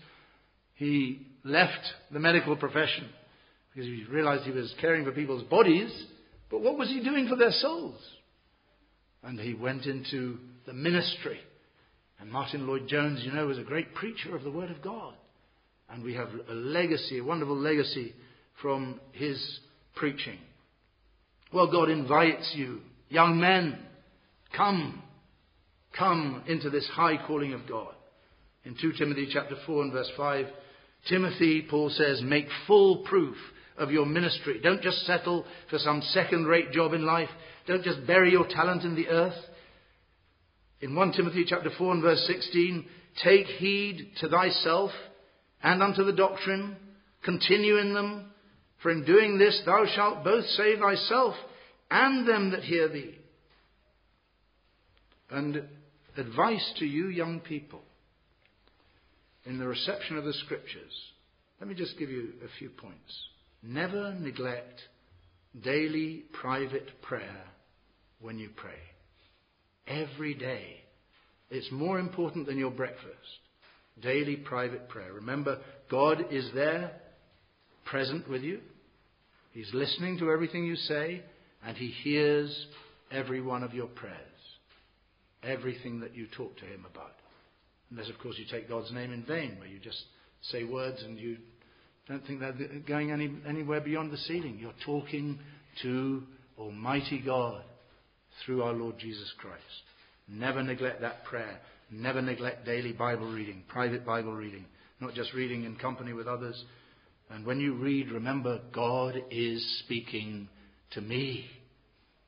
he left the medical profession because he realized he was caring for people's bodies, but what was he doing for their souls? And he went into the ministry. And Martin Lloyd-Jones, you know, was a great preacher of the Word of God. And we have a legacy, a wonderful legacy from his preaching. Well, God invites you, young men, come, come into this high calling of God. In Second Timothy chapter four and verse five, Timothy, Paul says, make full proof of your ministry. Don't just settle for some second-rate job in life. Don't just bury your talent in the earth. In First Timothy chapter four and verse sixteen, take heed to thyself and unto the doctrine, continue in them, for in doing this thou shalt both save thyself and them that hear thee. And advice to you young people in the reception of the Scriptures. Let me just give you a few points. Never neglect daily private prayer when you pray. Every day. It's more important than your breakfast. Daily private prayer. Remember, God is there, present with you. He's listening to everything you say, and he hears every one of your prayers. Everything that you talk to him about. Unless, of course, you take God's name in vain, where you just say words and you don't think they're going any, anywhere beyond the ceiling. You're talking to Almighty God through our Lord Jesus Christ. Never neglect that prayer. Never neglect daily Bible reading, private Bible reading, not just reading in company with others. And when you read, remember, God is speaking to me.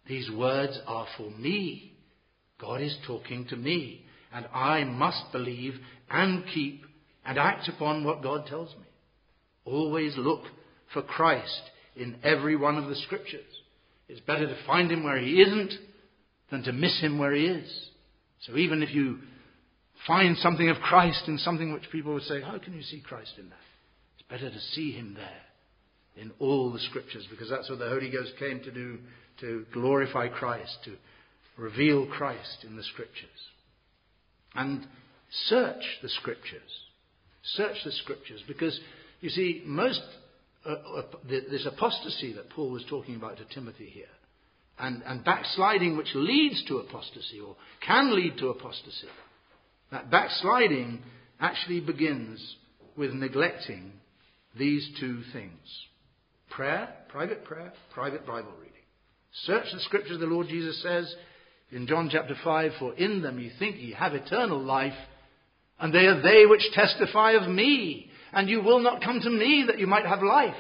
These words are for me. God is talking to me. And I must believe and keep and act upon what God tells me. Always look for Christ in every one of the Scriptures. It's better to find him where he isn't than to miss him where he is. So even if you find something of Christ in something which people would say, how can you see Christ in that? It's better to see him there in all the Scriptures, because that's what the Holy Ghost came to do, to glorify Christ, to reveal Christ in the Scriptures. And search the Scriptures. Search the Scriptures, because you see, most uh, uh, this apostasy that Paul was talking about to Timothy here, and, and backsliding which leads to apostasy, or can lead to apostasy, that backsliding actually begins with neglecting these two things. Prayer, private prayer, private Bible reading. Search the Scriptures, the Lord Jesus says in John chapter five, for in them ye think ye have eternal life, and they are they which testify of me, and you will not come to me that you might have life.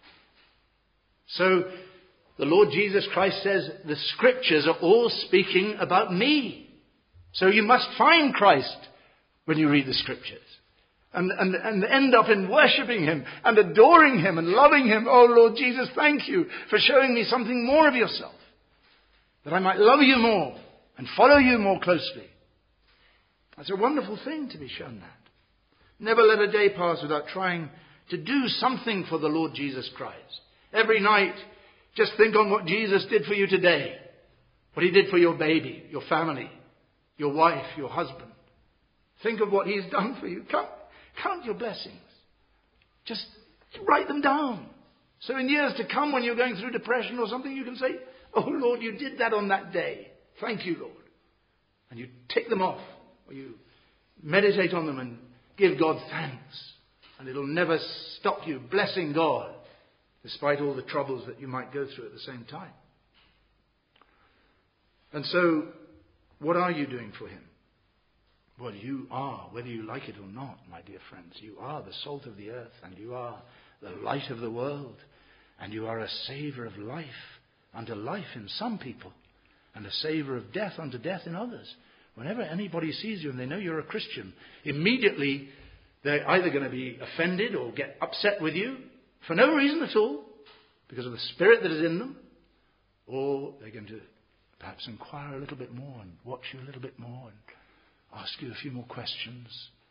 So the Lord Jesus Christ says the Scriptures are all speaking about me. So you must find Christ when you read the Scriptures. And, and, and end up in worshipping him and adoring him and loving him. Oh Lord Jesus, thank you for showing me something more of yourself, that I might love you more and follow you more closely. That's a wonderful thing to be shown that. Never let a day pass without trying to do something for the Lord Jesus Christ. Every night, just think on what Jesus did for you today. What he did for your baby, your family, your wife, your husband. Think of what he's done for you. Count, count your blessings. Just write them down. So in years to come, when you're going through depression or something, you can say, oh Lord, you did that on that day. Thank you, Lord. And you tick them off. Or you meditate on them and give God thanks. And it'll never stop you blessing God, despite all the troubles that you might go through at the same time. And so, what are you doing for him? Well, you are, whether you like it or not, my dear friends, you are the salt of the earth, and you are the light of the world, and you are a savour of life unto life in some people, and a savour of death unto death in others. Whenever anybody sees you and they know you're a Christian, immediately they're either going to be offended or get upset with you for no reason at all, because of the spirit that is in them, or they're going to perhaps inquire a little bit more and watch you a little bit more and ask you a few more questions.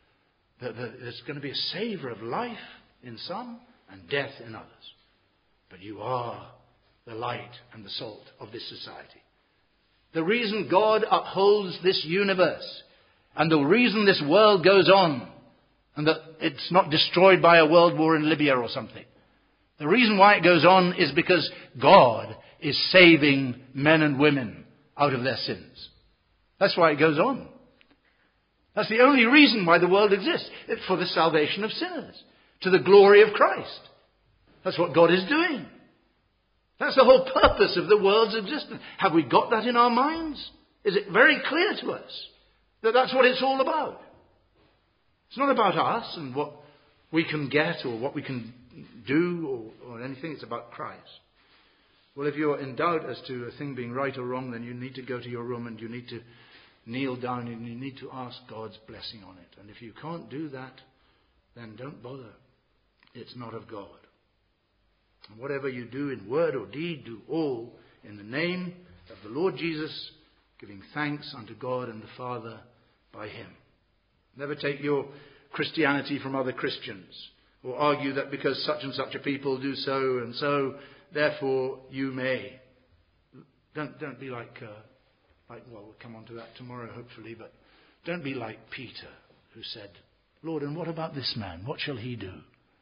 There's going to be a savour of life in some and death in others. But you are the light and the salt of this society. The reason God upholds this universe and the reason this world goes on and that it's not destroyed by a world war in Libya or something. The reason why it goes on is because God is saving men and women out of their sins. That's why it goes on. That's the only reason why the world exists. It's for the salvation of sinners, to the glory of Christ. That's what God is doing. That's the whole purpose of the world's existence. Have we got that in our minds? Is it very clear to us that that's what it's all about? It's not about us and what we can get or what we can do or, or anything. It's about Christ. Well, if you're in doubt as to a thing being right or wrong, then you need to go to your room and you need to kneel down and you need to ask God's blessing on it. And if you can't do that, then don't bother. It's not of God. And whatever you do in word or deed, do all in the name of the Lord Jesus, giving thanks unto God and the Father by him. Never take your Christianity from other Christians, or argue that because such and such a people do so and so, therefore you may. Don't don't be like, uh, like well, we'll come on to that tomorrow, hopefully, but don't be like Peter, who said, Lord, and what about this man? What shall he do?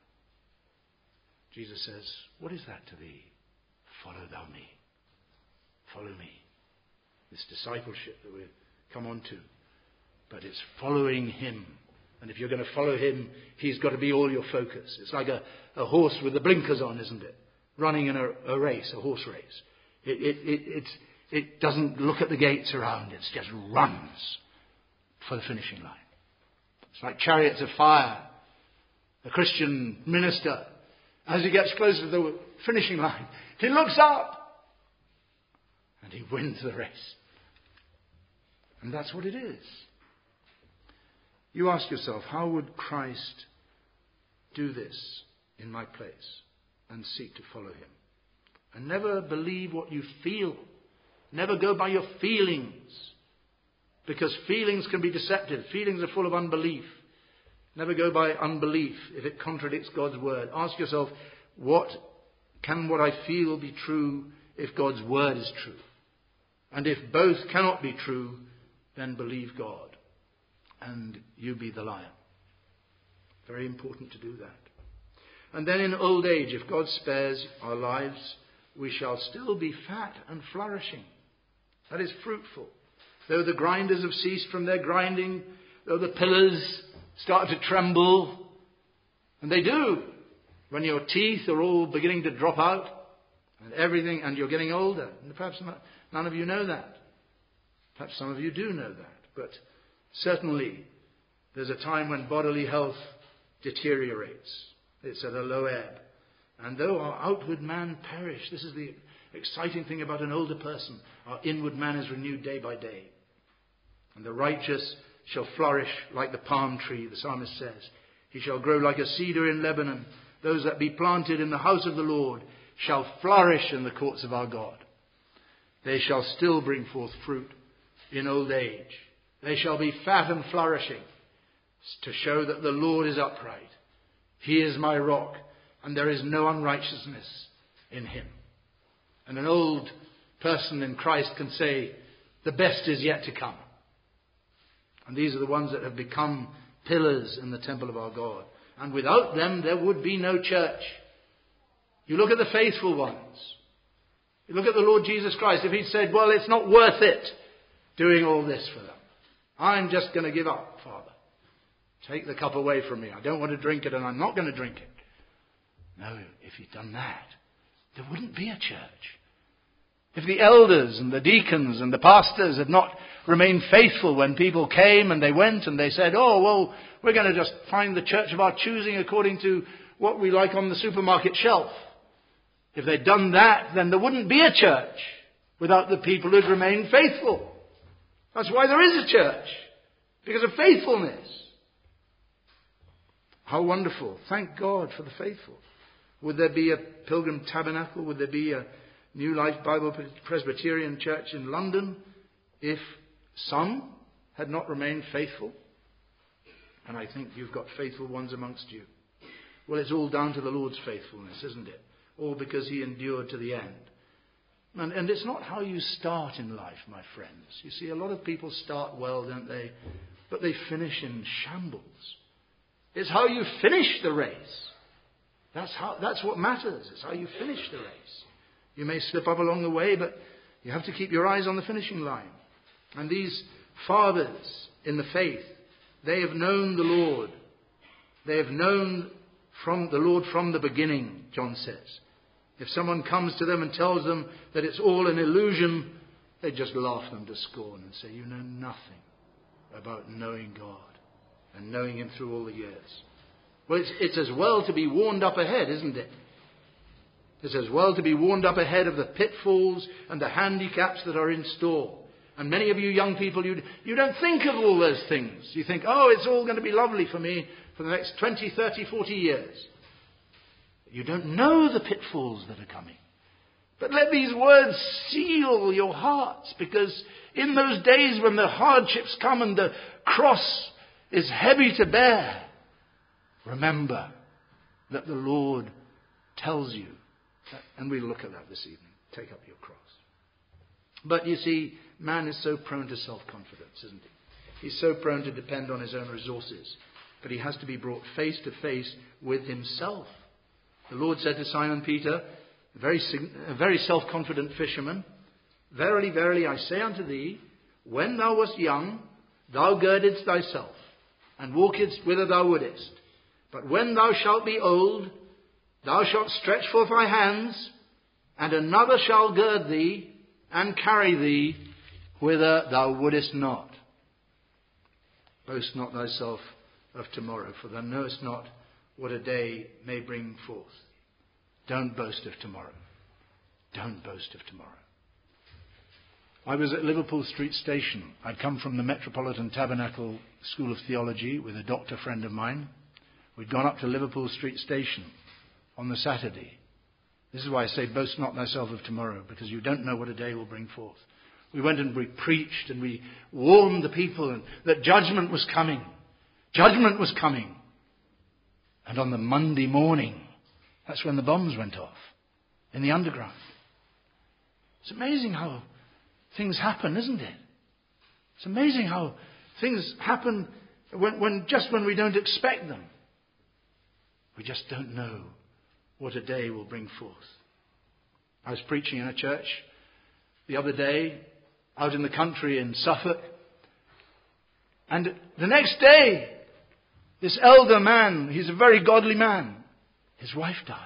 Jesus says, what is that to thee? Follow thou me. Follow me. This discipleship that we've come on to. But it's following him. And if you're going to follow him, he's got to be all your focus. It's like a, a horse with the blinkers on, isn't it? Running in a, a race, a horse race. It, it, it, it's, it doesn't look at the gates around. It just runs for the finishing line. It's like chariots of fire. A Christian minister, as he gets closer to the finishing line, he looks up and and he wins the race. And that's what it is. You ask yourself, how would Christ do this in my place and seek to follow him? And never believe what you feel. Never go by your feelings. Because feelings can be deceptive. Feelings are full of unbelief. Never go by unbelief if it contradicts God's word. Ask yourself, what can what I feel be true if God's word is true? And if both cannot be true, then believe God. And you be the lion. Very important to do that. And then in old age, if God spares our lives, we shall still be fat and flourishing. That is fruitful. Though the grinders have ceased from their grinding, though the pillars start to tremble, and they do, when your teeth are all beginning to drop out, and everything, and you're getting older. And perhaps not, none of you know that. Perhaps some of you do know that. But certainly, there's a time when bodily health deteriorates. It's at a low ebb. And though our outward man perish, this is the exciting thing about an older person, our inward man is renewed day by day. And the righteous shall flourish like the palm tree, the psalmist says. He shall grow like a cedar in Lebanon. Those that be planted in the house of the Lord shall flourish in the courts of our God. They shall still bring forth fruit in old age. They shall be fat and flourishing, to show that the Lord is upright. He is my rock, and there is no unrighteousness in him. And an old person in Christ can say, the best is yet to come. And these are the ones that have become pillars in the temple of our God. And without them, there would be no church. You look at the faithful ones. You look at the Lord Jesus Christ. If he'd said, well, it's not worth it doing all this for them. I'm just going to give up, Father. Take the cup away from me. I don't want to drink it, and I'm not going to drink it. No, if he'd done that, there wouldn't be a church. If the elders and the deacons and the pastors had not remained faithful when people came and they went and they said, oh, well, we're going to just find the church of our choosing according to what we like on the supermarket shelf. If they'd done that, then there wouldn't be a church without the people who'd remained faithful. That's why there is a church, because of faithfulness. How wonderful. Thank God for the faithful. Would there be a Pilgrim Tabernacle? Would there be a New Life Bible Presbyterian Church in London if some had not remained faithful? And I think you've got faithful ones amongst you. Well, it's all down to the Lord's faithfulness, isn't it? All because he endured to the end. And, and it's not how you start in life, my friends. You see, a lot of people start well, don't they? But they finish in shambles. It's how you finish the race. That's how. That's what matters. It's how you finish the race. You may slip up along the way, but you have to keep your eyes on the finishing line. And these fathers in the faith, they have known the Lord. They have known from the Lord from the beginning, John says. If someone comes to them and tells them that it's all an illusion, they just laugh them to scorn and say, you know nothing about knowing God and knowing him through all the years. Well, it's, it's as well to be warned up ahead, isn't it? It's as well to be warned up ahead of the pitfalls and the handicaps that are in store. And many of you young people, you, you don't think of all those things. You think, oh, it's all going to be lovely for me for the next twenty, thirty, forty years. You don't know the pitfalls that are coming. But let these words seal your hearts, because in those days when the hardships come and the cross is heavy to bear, remember that the Lord tells you, that, and we'll look at that this evening, take up your cross. But you see, man is so prone to self-confidence, isn't he? He's so prone to depend on his own resources. But he has to be brought face to face with himself. The Lord said to Simon Peter, a very, a very self-confident fisherman, verily, verily, I say unto thee, when thou wast young, thou girdedst thyself, and walkedst whither thou wouldest. But when thou shalt be old, thou shalt stretch forth thy hands, and another shall gird thee, and carry thee whither thou wouldest not. Boast not thyself of tomorrow, for thou knowest not what a day may bring forth. Don't boast of tomorrow. Don't boast of tomorrow. I was at Liverpool Street Station. I'd come from the Metropolitan Tabernacle School of Theology with a doctor friend of mine. We'd gone up to Liverpool Street Station on the Saturday. This is why I say, boast not thyself of tomorrow, because you don't know what a day will bring forth. We went and we preached and we warned the people that judgment was coming. Judgment was coming. And on the Monday morning, that's when the bombs went off in the underground. It's amazing how things happen, isn't it? It's amazing how things happen when, when just when we don't expect them. We just don't know what a day will bring forth. I was preaching in a church the other day out in the country in Suffolk. And the next day, this elder man, he's a very godly man, his wife died.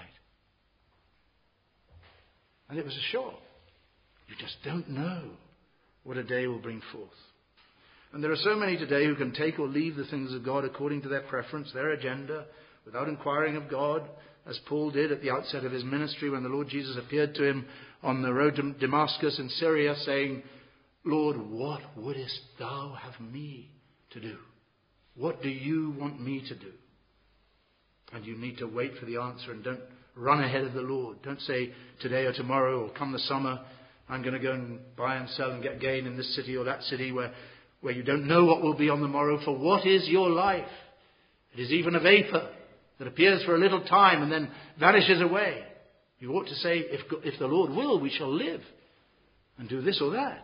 And it was a shock. You just don't know what a day will bring forth. And there are so many today who can take or leave the things of God according to their preference, their agenda, without inquiring of God, as Paul did at the outset of his ministry when the Lord Jesus appeared to him on the road to Damascus in Syria, saying, Lord, what wouldest thou have me to do? What do you want me to do? And you need to wait for the answer and don't run ahead of the Lord. Don't say today or tomorrow or come the summer, I'm going to go and buy and sell and get gain in this city or that city where, where you don't know what will be on the morrow. For what is your life? It is even a vapor that appears for a little time and then vanishes away. You ought to say, if, if the Lord will, we shall live and do this or that.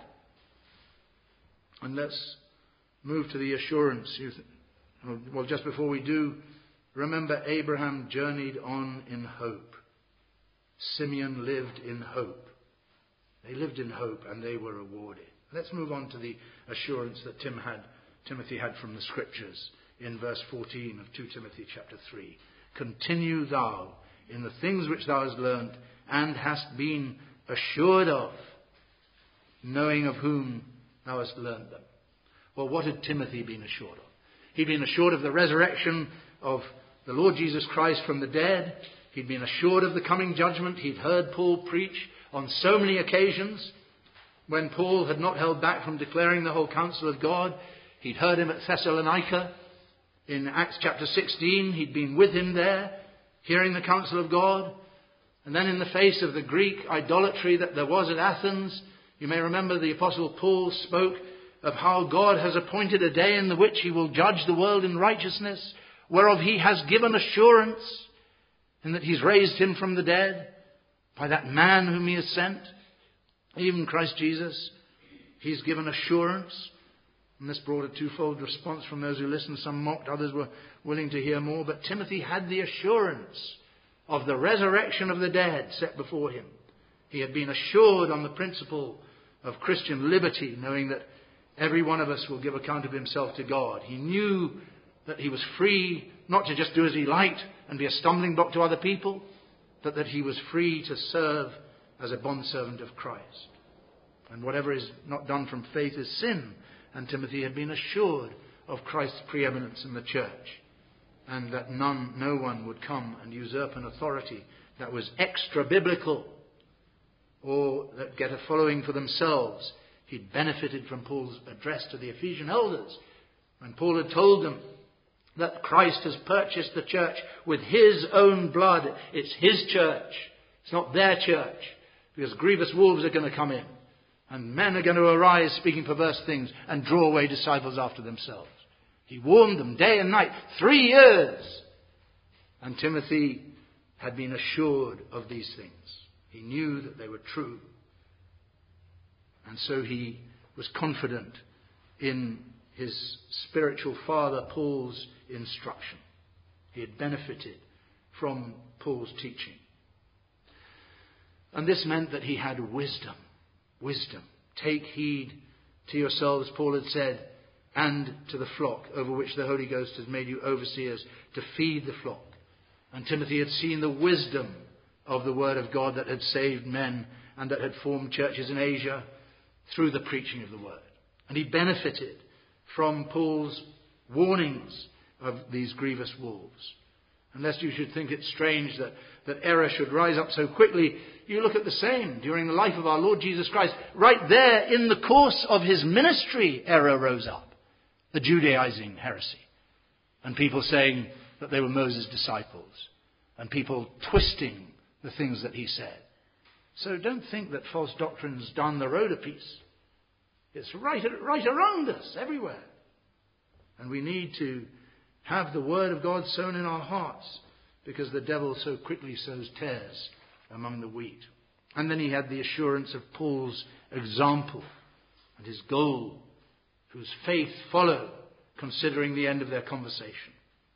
And let's move to the assurance. Well, just before we do, remember Abraham journeyed on in hope. Simeon lived in hope. They lived in hope and they were rewarded. Let's move on to the assurance that Tim had, Timothy had from the Scriptures in verse fourteen of Second Timothy chapter three. Continue thou in the things which thou hast learnt and hast been assured of, knowing of whom thou hast learnt them. Well, what had Timothy been assured of? He'd been assured of the resurrection of the Lord Jesus Christ from the dead. He'd been assured of the coming judgment. He'd heard Paul preach on so many occasions when Paul had not held back from declaring the whole counsel of God. He'd heard him at Thessalonica. In Acts chapter sixteen, he'd been with him there, hearing the counsel of God. And then in the face of the Greek idolatry that there was at Athens, you may remember the Apostle Paul spoke of how God has appointed a day in the which he will judge the world in righteousness, whereof he has given assurance, in that he's raised him from the dead by that man whom he has sent, even Christ Jesus. He's given assurance. And this brought a twofold response from those who listened. Some mocked, others were willing to hear more. But Timothy had the assurance of the resurrection of the dead set before him. He had been assured on the principle of Christian liberty, knowing that every one of us will give account of himself to God. He knew that he was free not to just do as he liked and be a stumbling block to other people, but that he was free to serve as a bondservant of Christ. And whatever is not done from faith is sin. And Timothy had been assured of Christ's preeminence in the church, and that none, no one would come and usurp an authority that was extra-biblical or that get a following for themselves. He'd benefited from Paul's address to the Ephesian elders when Paul had told them that Christ has purchased the church with his own blood. It's his church. It's not their church, because grievous wolves are going to come in. And men are going to arise speaking perverse things and draw away disciples after themselves. He warned them day and night, three years. And Timothy had been assured of these things. He knew that they were true. And so he was confident in his spiritual father Paul's instruction. He had benefited from Paul's teaching. And this meant that he had wisdom. Wisdom. Take heed to yourselves, Paul had said, and to the flock over which the Holy Ghost has made you overseers, to feed the flock. And Timothy had seen the wisdom of the word of God that had saved men and that had formed churches in Asia through the preaching of the word. And he benefited from Paul's warnings of these grievous wolves. Unless you should think it strange that, that error should rise up so quickly, you look at the same during the life of our Lord Jesus Christ. Right there in the course of his ministry, error rose up. The Judaizing heresy. And people saying that they were Moses' disciples. And people twisting the things that he said. So don't think that false doctrine's down the road a piece. It's right, right around us, everywhere. And we need to have the word of God sown in our hearts, because the devil so quickly sows tares among the wheat. And then he had the assurance of Paul's example and his goal, whose faith followed, considering the end of their conversation.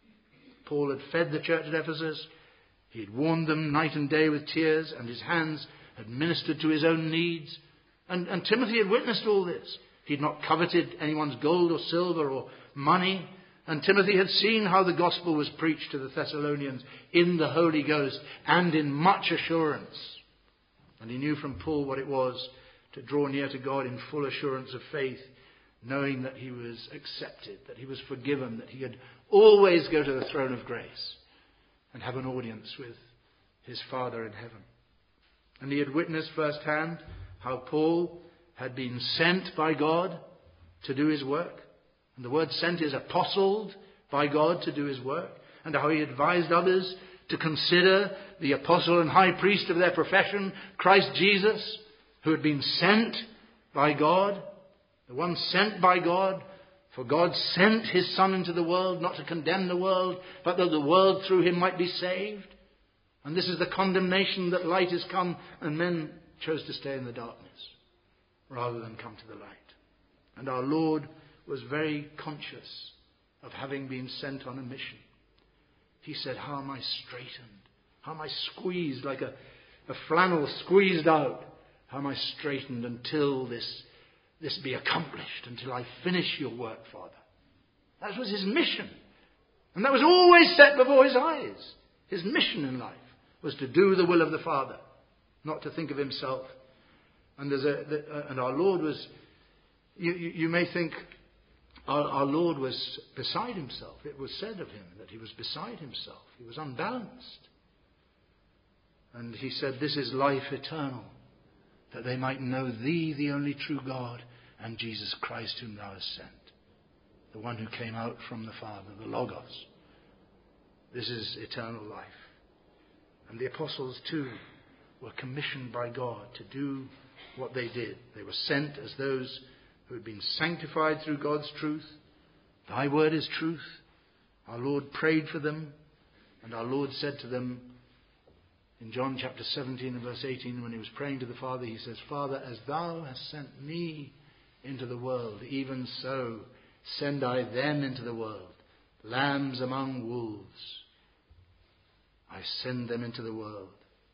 Paul had fed the church at Ephesus. He had warned them night and day with tears, and his hands had ministered to his own needs. And, and Timothy had witnessed all this. He had not coveted anyone's gold or silver or money. And Timothy had seen how the gospel was preached to the Thessalonians in the Holy Ghost and in much assurance. And he knew from Paul what it was to draw near to God in full assurance of faith, knowing that he was accepted, that he was forgiven, that he could always go to the throne of grace and have an audience with his Father in heaven. And he had witnessed firsthand how Paul had been sent by God to do his work. And the word sent is apostled by God to do his work. And how he advised others to consider the apostle and high priest of their profession, Christ Jesus, who had been sent by God, the one sent by God. For God sent his Son into the world, not to condemn the world, but that the world through him might be saved. And this is the condemnation, that light is come, and men chose to stay in the darkness rather than come to the light. And our Lord was very conscious of having been sent on a mission. He said, how am I straightened? How am I squeezed like a, a flannel squeezed out? How am I straightened until this, this be accomplished, until I finish your work, Father? That was his mission. And that was always set before his eyes. His mission in life was to do the will of the Father, not to think of himself. And, there's a, the, uh, and our Lord was, you, you, you may think, Our, our Lord was beside himself. It was said of him that he was beside himself. He was unbalanced. And he said, this is life eternal, that they might know thee, the only true God, and Jesus Christ whom thou hast sent. The one who came out from the Father, the Logos. This is eternal life. And the apostles too were commissioned by God to do what they did. They were sent as those who had been sanctified through God's truth. Thy word is truth. Our Lord prayed for them, and our Lord said to them in John chapter seventeen and verse eighteen, when he was praying to the Father, he says, Father, as thou hast sent me into the world, even so send I them into the world, lambs among wolves. I send them into the world.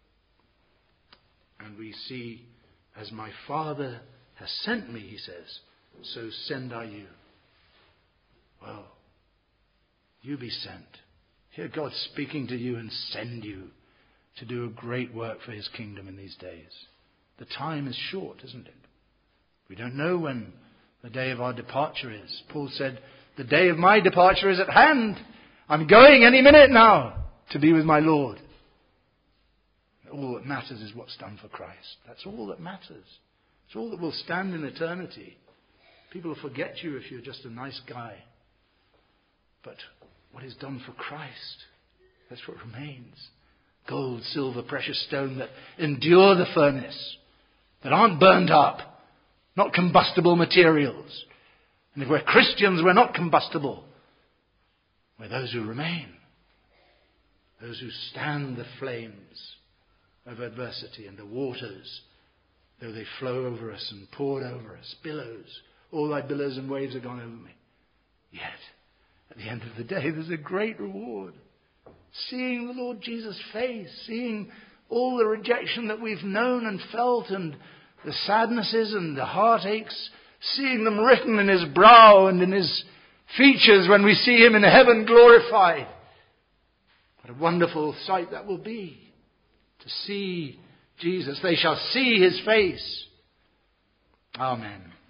And we see, as my Father has sent me, he says, so send I you. Well, you be sent. Hear God speaking to you and send you to do a great work for his kingdom in these days. The time is short, isn't it? We don't know when the day of our departure is. Paul said, the day of my departure is at hand. I'm going any minute now to be with my Lord. All that matters is what's done for Christ. That's all that matters. It's all that will stand in eternity. People will forget you if you're just a nice guy. But what is done for Christ, that's what remains. Gold, silver, precious stone that endure the furnace, that aren't burned up, not combustible materials. And if we're Christians, we're not combustible. We're those who remain. Those who stand the flames of adversity and the waters, though they flow over us and poured over us. Billows. All thy billows and waves have gone over me. Yet, at the end of the day, there's a great reward. Seeing the Lord Jesus' face. Seeing all the rejection that we've known and felt, and the sadnesses and the heartaches. Seeing them written in his brow and in his features when we see him in heaven glorified. What a wonderful sight that will be. To see Jesus. They shall see his face. Amen.